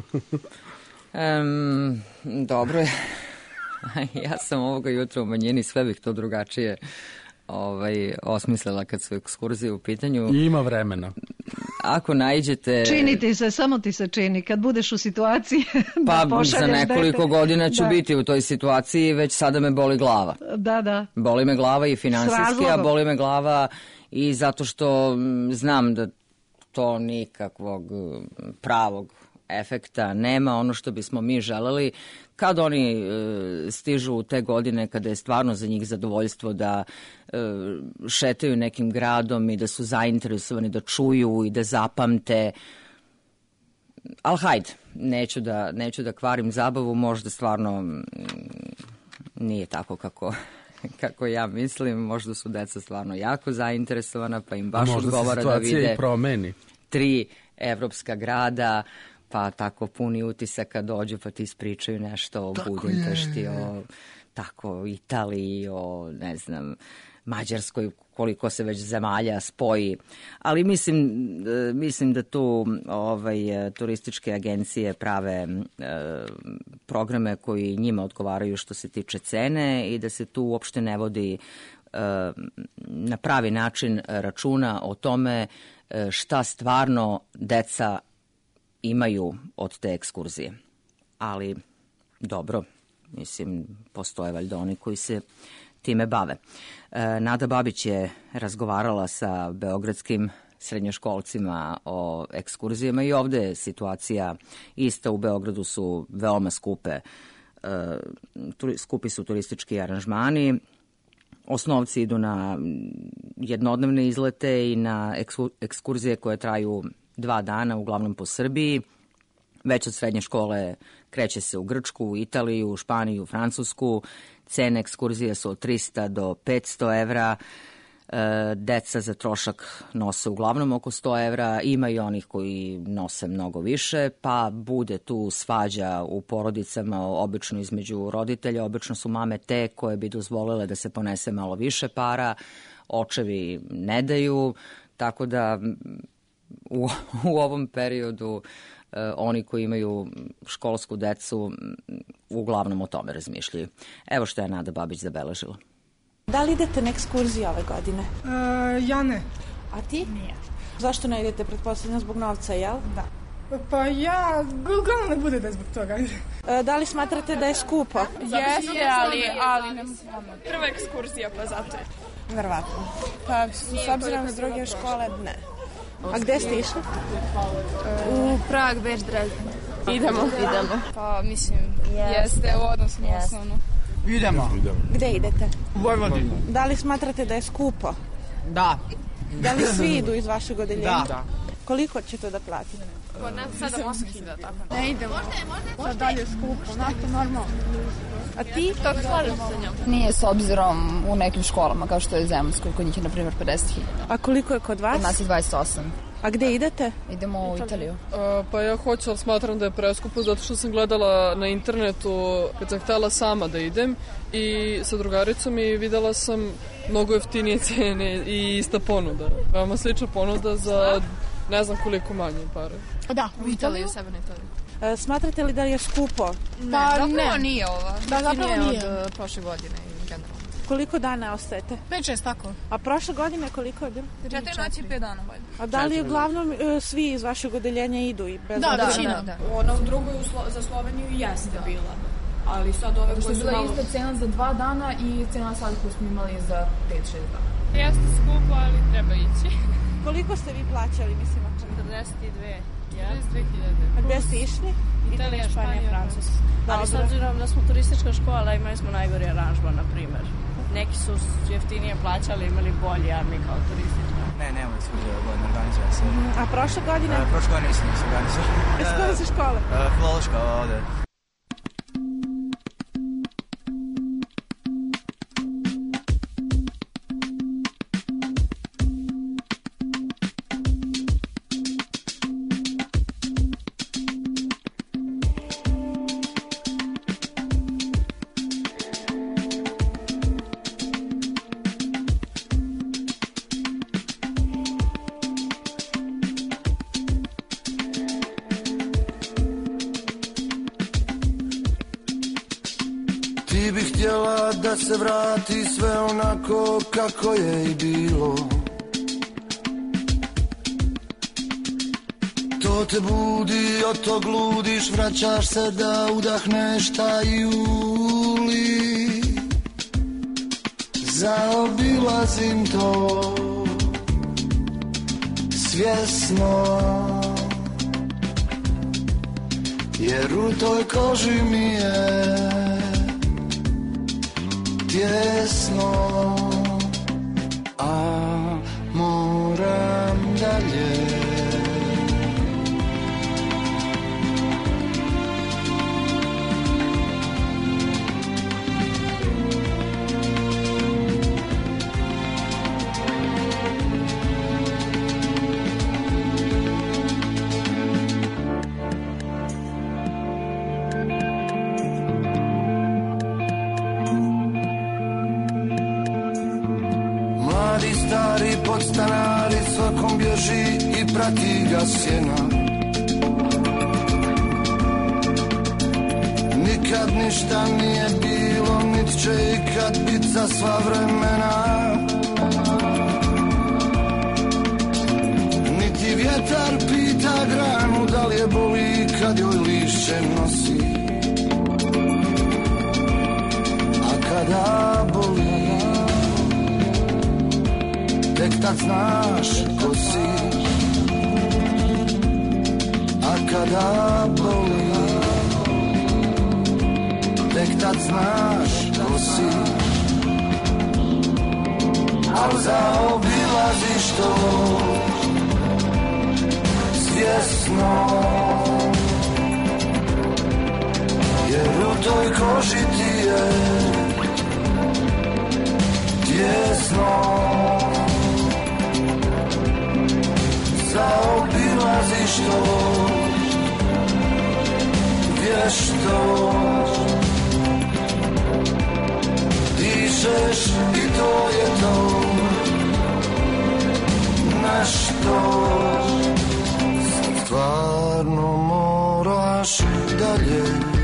Dobro je. Ja sam ovoga jutra u manjini, sve bih to drugačije osmislila kad su ekskurzije u pitanju.
I ima vremena.
Ako naiđete...
Čini ti se, samo ti se čini, kad budeš u situaciji da
pošalješ dete. Pa za nekoliko godina ću biti u toj situaciji, već sada me boli glava.
Da.
Boli me glava i finansijski, a boli me glava i zato što znam da to nikakvog pravog efekta, nema ono što bismo mi želeli. Kad oni stižu u te godine kada je stvarno za njih zadovoljstvo da šetaju nekim gradom i da su zainteresovani da čuju i da zapamte. Ali hajde, neću da kvarim zabavu, možda stvarno nije tako kako ja mislim, možda su deca stvarno jako zainteresovana, pa im baš odgovara da vide 3 evropska grada, pa tako puni utisaka dođu pa ti ispričaju nešto o Budimpešti, o Italiji, o ne znam, Mađarskoj, koliko se već zemalja spoji. Ali mislim da tu turističke agencije prave programe koji njima odgovaraju što se tiče cene i da se tu uopšte ne vodi na pravi način računa o tome šta stvarno deca imaju od te ekskurzije. Ali dobro, mislim, postoje valjda oni koji se time bave. Nada Babić je razgovarala sa beogradskim srednjoškolcima o ekskurzijama i ovde je situacija ista. U Beogradu su veoma skupi su turistički aranžmani. Osnovci idu na jednodnevne izlete i na ekskurzije koje traju 2 dana, uglavnom po Srbiji. Već od srednje škole kreće se u Grčku, Italiju, Španiju, Francusku. Cene ekskurzije su od 300 do 500 evra. Deca za trošak nose uglavnom oko 100 evra. Ima i onih koji nose mnogo više, pa bude tu svađa u porodicama, obično između roditelja. Obično su mame te koje bi dozvolile da se ponese malo više para. Očevi ne daju, tako da u ovom periodu oni koji imaju školsku decu uglavnom o tome razmišljaju. Evo što je Nada Babić zabeležila.
Da li idete na ekskurziju ove godine?
Ja ne.
A ti? Nije. Zašto ne idete, pretpostavljam zbog novca, jel?
Da. Pa ja, uglavnom ne bude da zbog toga.
Da li smatrate da je skupo?
Jeste, ali ne prva ekskurzija, pa zato je.
Verovatno. Pa s obzirom na druge škole, ne. A gde ste išli?
U Prag, Beč, Dresden. Idemo. Pa mislim, jeste u odnosu na osnovno.
Idemo.
Gde idete?
U Vojvodinu.
Da li smatrate da je skupo?
Da.
Da li svi idu iz vašeg odeljenja?
Da.
Koliko ćete da platite?
Kod nas 7-8 tako.
Ne idemo. Sad dalje skupo, znate, normalno. A ti?
To slažem sa njom.
Nije s obzirom u nekim školama, kao što je Zemunskoj, kod njih je, na primjer, 50.000.
A koliko je kod vas?
Kod nas je 28.
A gde idete?
Idemo u Italiju.
Pa ja hoću, ali smatram da je preskupo, zato što sam gledala na internetu kad sam htjela sama da idem i sa drugaricom i videla sam mnogo jeftinije cene i ista ponuda. Veoma slična ponuda za ne znam koliko manje pare.
Da, u Italiju, u Severnoj Italiji.
Smatrate li da je skupo?
Pa zapravo nije ova.
Da, zapravo nije.
Od prošle godine i generalno.
Koliko dana ostajete?
5-6 tako.
A prošle godine koliko je bilo?
4 noći i 5 dana.
A da li uglavnom svi iz vašeg odeljenja idu? I bez
da, većina. Ona u drugoj za Sloveniju jeste bila. Ali sad ove koje su bila ista cena za 2 dana i cena sad koju smo imali za 5-6 dana.
Jeste skupo, ali treba ići.
Koliko ste vi plaćali, mislim?
42.000.
A gde ste išli?
Italija, Španija, Francuska.
Ali s obzirom da smo turistička škola, imali smo najgori aranžman, na primer. Neki su jeftinije plaćali, imali bolji, a mi kao turistička.
Ne, nemoj se godine, organizuje se.
A prošle godine?
Prošle godine nisam se organizovao.
Iz koje su škole?
Filološka ovde.
Ti bi htjela da se vrati sve onako kako je i bilo. To te budi, od tog ludiš, vraćaš se da udahneš taj juli. Zaobilazim to svjesno.
jer u toj koži mi je tjesno, a moram dalje. Stari podstanari svakom bježi i prati ga sjena. Nikad ništa nije bilo, nit će ikad bit za sva vremena. Niti vjetar pita granu da li je boli kad joj lišće nosi. A kada boli, tek tad znaš ko si. A kada boli, tek tad znaš ko si. Al zaobilaziš to svjesno, jer u toj koži ti je tjesno. Zaobilaziš to vješto, dišeš i to je to nešto. Stvarno moraš dalje.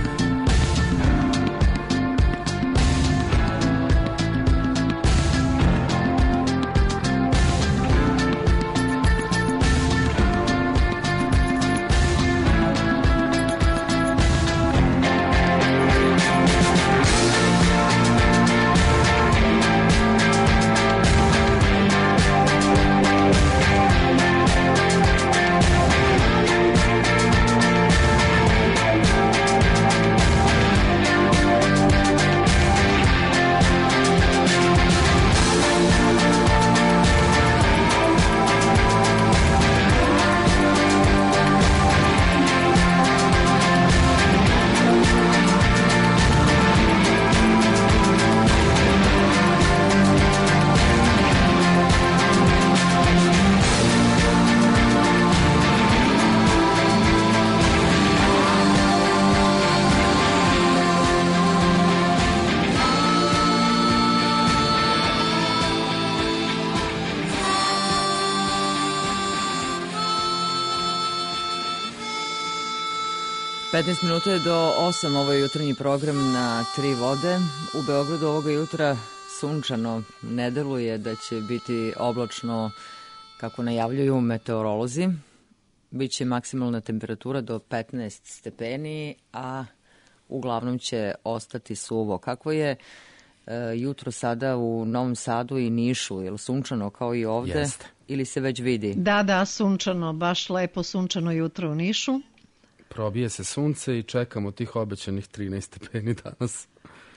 Petnaest minuta je do 8, ovo je jutarnji program na Tri vode. U Beogradu ovoga jutra sunčano, ne deluje da će biti oblačno kako najavljuju meteorolozi. Biće maksimalna temperatura do 15 stepeni, a uglavnom će ostati suvo. Kako je jutro sada u Novom Sadu i Nišu? Je li sunčano kao i ovde?
Jeste.
Ili se već vidi?
Da, sunčano, baš lepo sunčano jutro u Nišu.
Probije se sunce i čekamo tih obećanih 13 stepeni danas.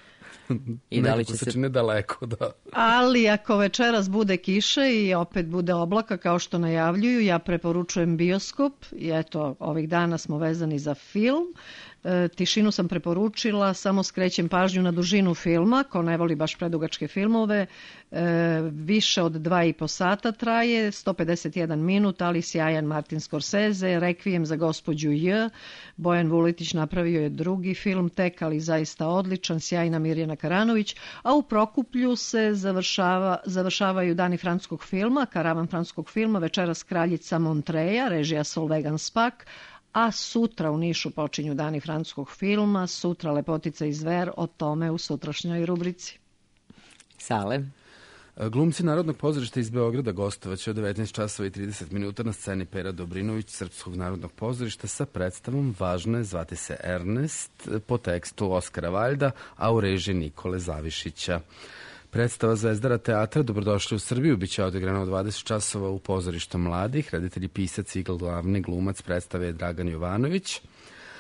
I da li će
se čini daleko, da.
Ali ako večeras bude kiše i opet bude oblaka kao što najavljuju, ja preporučujem bioskop i eto, ovih dana smo vezani za film. Tišinu sam preporučila, samo skrećem pažnju na dužinu filma, ko ne voli baš predugačke filmove, više od 2,5 sata traje, 151 minut, ali sjajan Martin Scorsese, Rekvijem za gospođu J, Bojan Vuletić napravio je drugi film tek, ali zaista odličan, sjajna Mirjana Karanović, a u Prokuplju se završavaju dani francuskog filma, karavan francuskog filma, večeras Kraljica Montreja, režija Solveig Spak, a sutra u Nišu počinju dani francuskog filma, sutra Lepotica i zver, o tome u sutrašnjoj rubrici.
Sale.
Glumci Narodnog pozorišta iz Beograda gostovaće od 19 časova i 30 minuta na sceni Pera Dobrinović Srpskog narodnog pozorišta sa predstavom Važno je zvati se Ernest po tekstu Oskara Valjda, a u režiji Nikole Zavišića. Predstava Zvezdara teatra Dobrodošli u Srbiju biće odigrana u 20 časova u pozorištu mladih. Reditelj i pisac i glavni glumac predstave je Dragan Jovanović.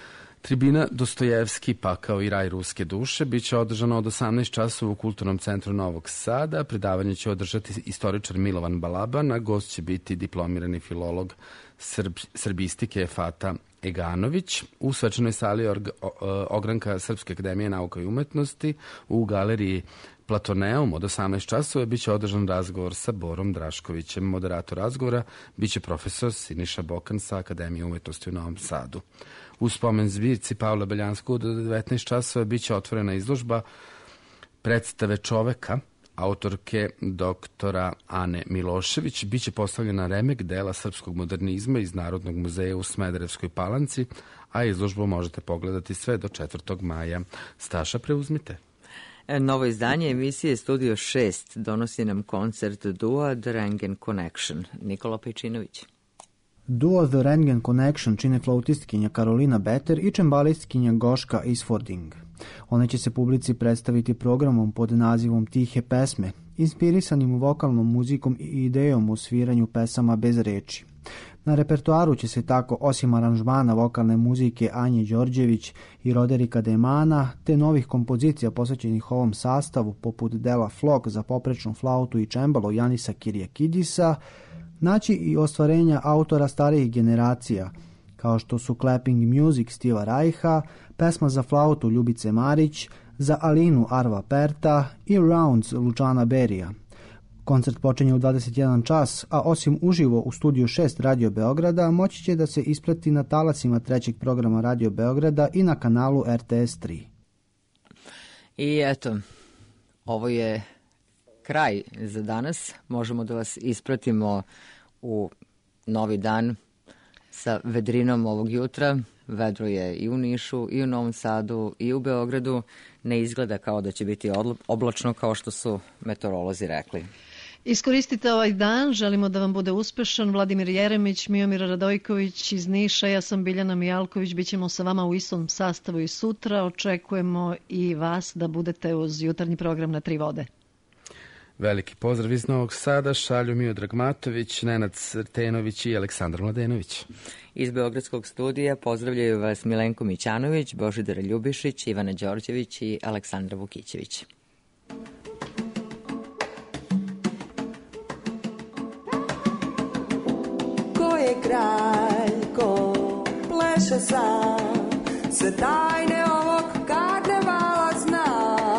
Tribina Dostojevski, pakao i raj ruske duše biće održano od 18 časova u Kulturnom centru Novog Sada. Predavanje će održati istoričar Milovan Balaban, a gost će biti diplomirani filolog srbistike Fata Eganović. U svečanoj sali ogranka Srpske akademije nauka i umetnosti u galeriji Platoneum od 18 časova biće održan razgovor sa Borom Draškovićem. Moderator razgovora biće profesor Siniša Bokan sa Akademije umetnosti u Novom Sadu. U spomen zbirci Pavla Beljanskog do 19 časova biće otvorena izložba predstave Čoveka autorke doktora Ane Milošević. Biće postavljena remek dela srpskog modernizma iz Narodnog muzeja u Smederevskoj Palanci, a izložbu možete pogledati sve do 4. maja. Staša, preuzmite.
Novo izdanje emisije Studio 6 donosi nam koncert Dua The Rengen Connection. Nikola Pejčinović.
Duo The Rengen Connection čine flautistkinja Karolina Beter i čembalistkinja Goška Isfording. One će se publici predstaviti programom pod nazivom Tihe pesme, inspirisanim vokalnom muzikom i idejom o sviranju pesama bez reči. Na repertoaru će se tako, osim aranžmana vokalne muzike Anje Đorđević i Roderika Demana, te novih kompozicija posvećenih ovom sastavu, poput dela Flok za poprečnu flautu i čembalo Janisa Kirjakidisa, naći i ostvarenja autora starijih generacija, kao što su Clapping Music Stiva Rajha, pesma za flautu Ljubice Marić, za Alinu Arva Perta i Rounds Lučana Berija. Koncert počinje u 21 čas, a osim uživo u studiju 6 Radio Beograda, moći će da se isprati na talasima 3. programa Radio Beograda i na kanalu RTS 3.
I eto, ovo je kraj za danas. Možemo da vas ispratimo u novi dan sa vedrinom ovog jutra. Vedro je i u Nišu, i u Novom Sadu, i u Beogradu. Ne izgleda kao da će biti oblačno, kao što su meteorolozi rekli.
Iskoristite ovaj dan, želimo da vam bude uspešan. Vladimir Jeremić, Miomir Radojković iz Niša, ja sam Biljana Mijalković, bit ćemo sa vama u istom sastavu i sutra. Očekujemo i vas da budete uz jutarnji program na 3 vode.
Veliki pozdrav iz Novog Sada šalju Miodrag Matović, Nenad Srtenović i Aleksandar Mladenović.
Iz Beogradskog studija pozdravljaju vas Milenko Mićanović, Božidar Ljubišić, Ivana Đorđević i Aleksandra Vukićević.
Ko je kralj, ko pleše sam, sve tajne ovog karnevala zna.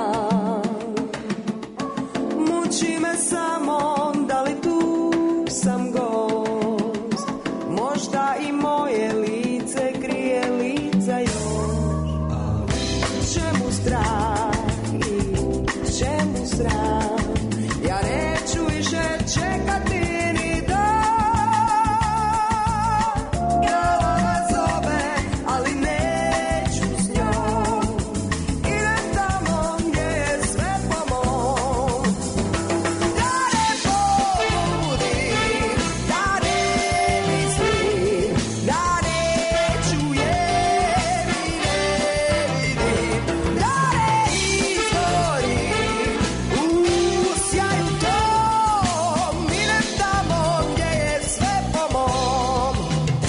Muči me samo, da li tu sam gost, možda i moje lice krije lica još. Čemu strah i čemu sram, ja neću više čekati ni dan. Glava zove, ali neću s njom, idem tamo gdje je sve po mom. Da ne pobudim, da ne mislim, da neću jer i ne vidim, da ne izgorim u sjaju tom, idem tamo gdje je sve po mom.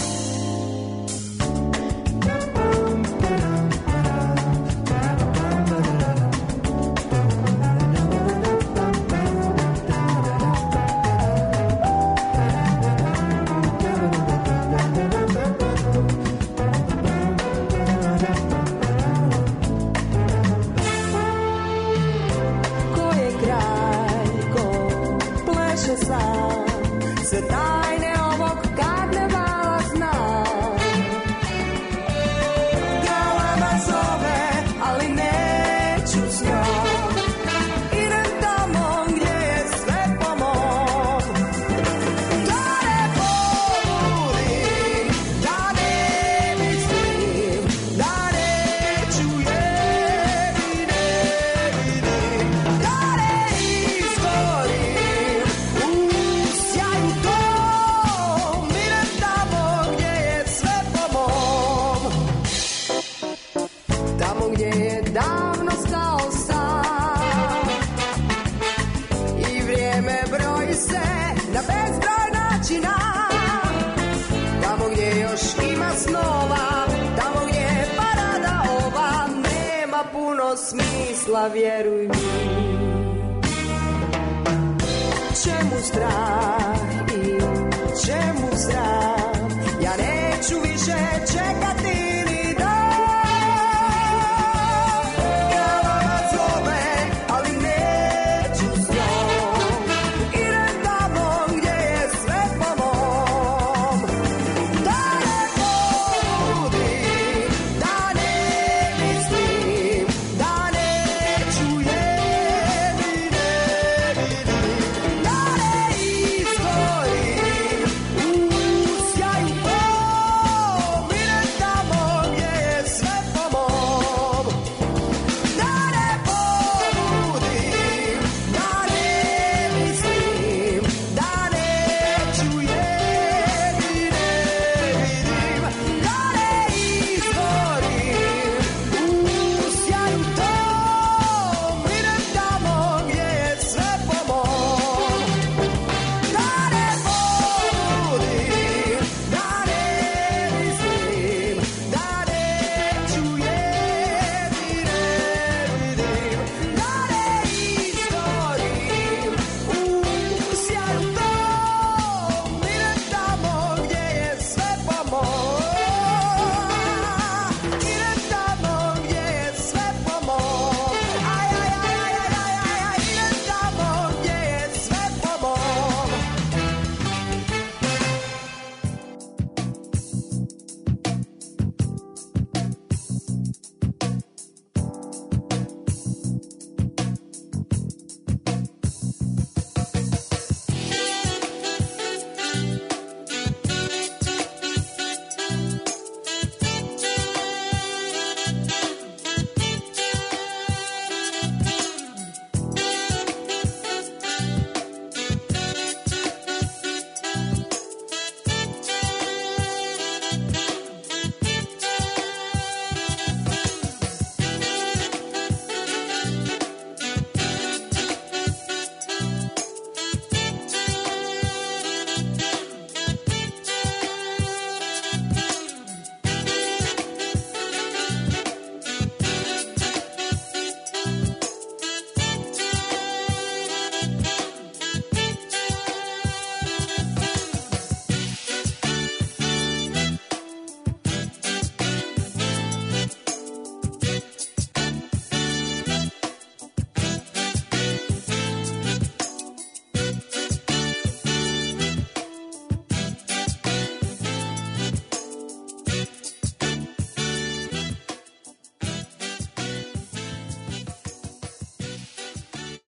Ko je kralj, ko pleše sam, sve tajne ovog karnevala zna. Galama zove, ali neću s njom, idem tamo gdje je sve po mom. Da ne pobudim, da ne mislim, da neću jer i ne vidim, da ne izgorim u sjaju tom, smisla, vjeruj mi. Čemu strah?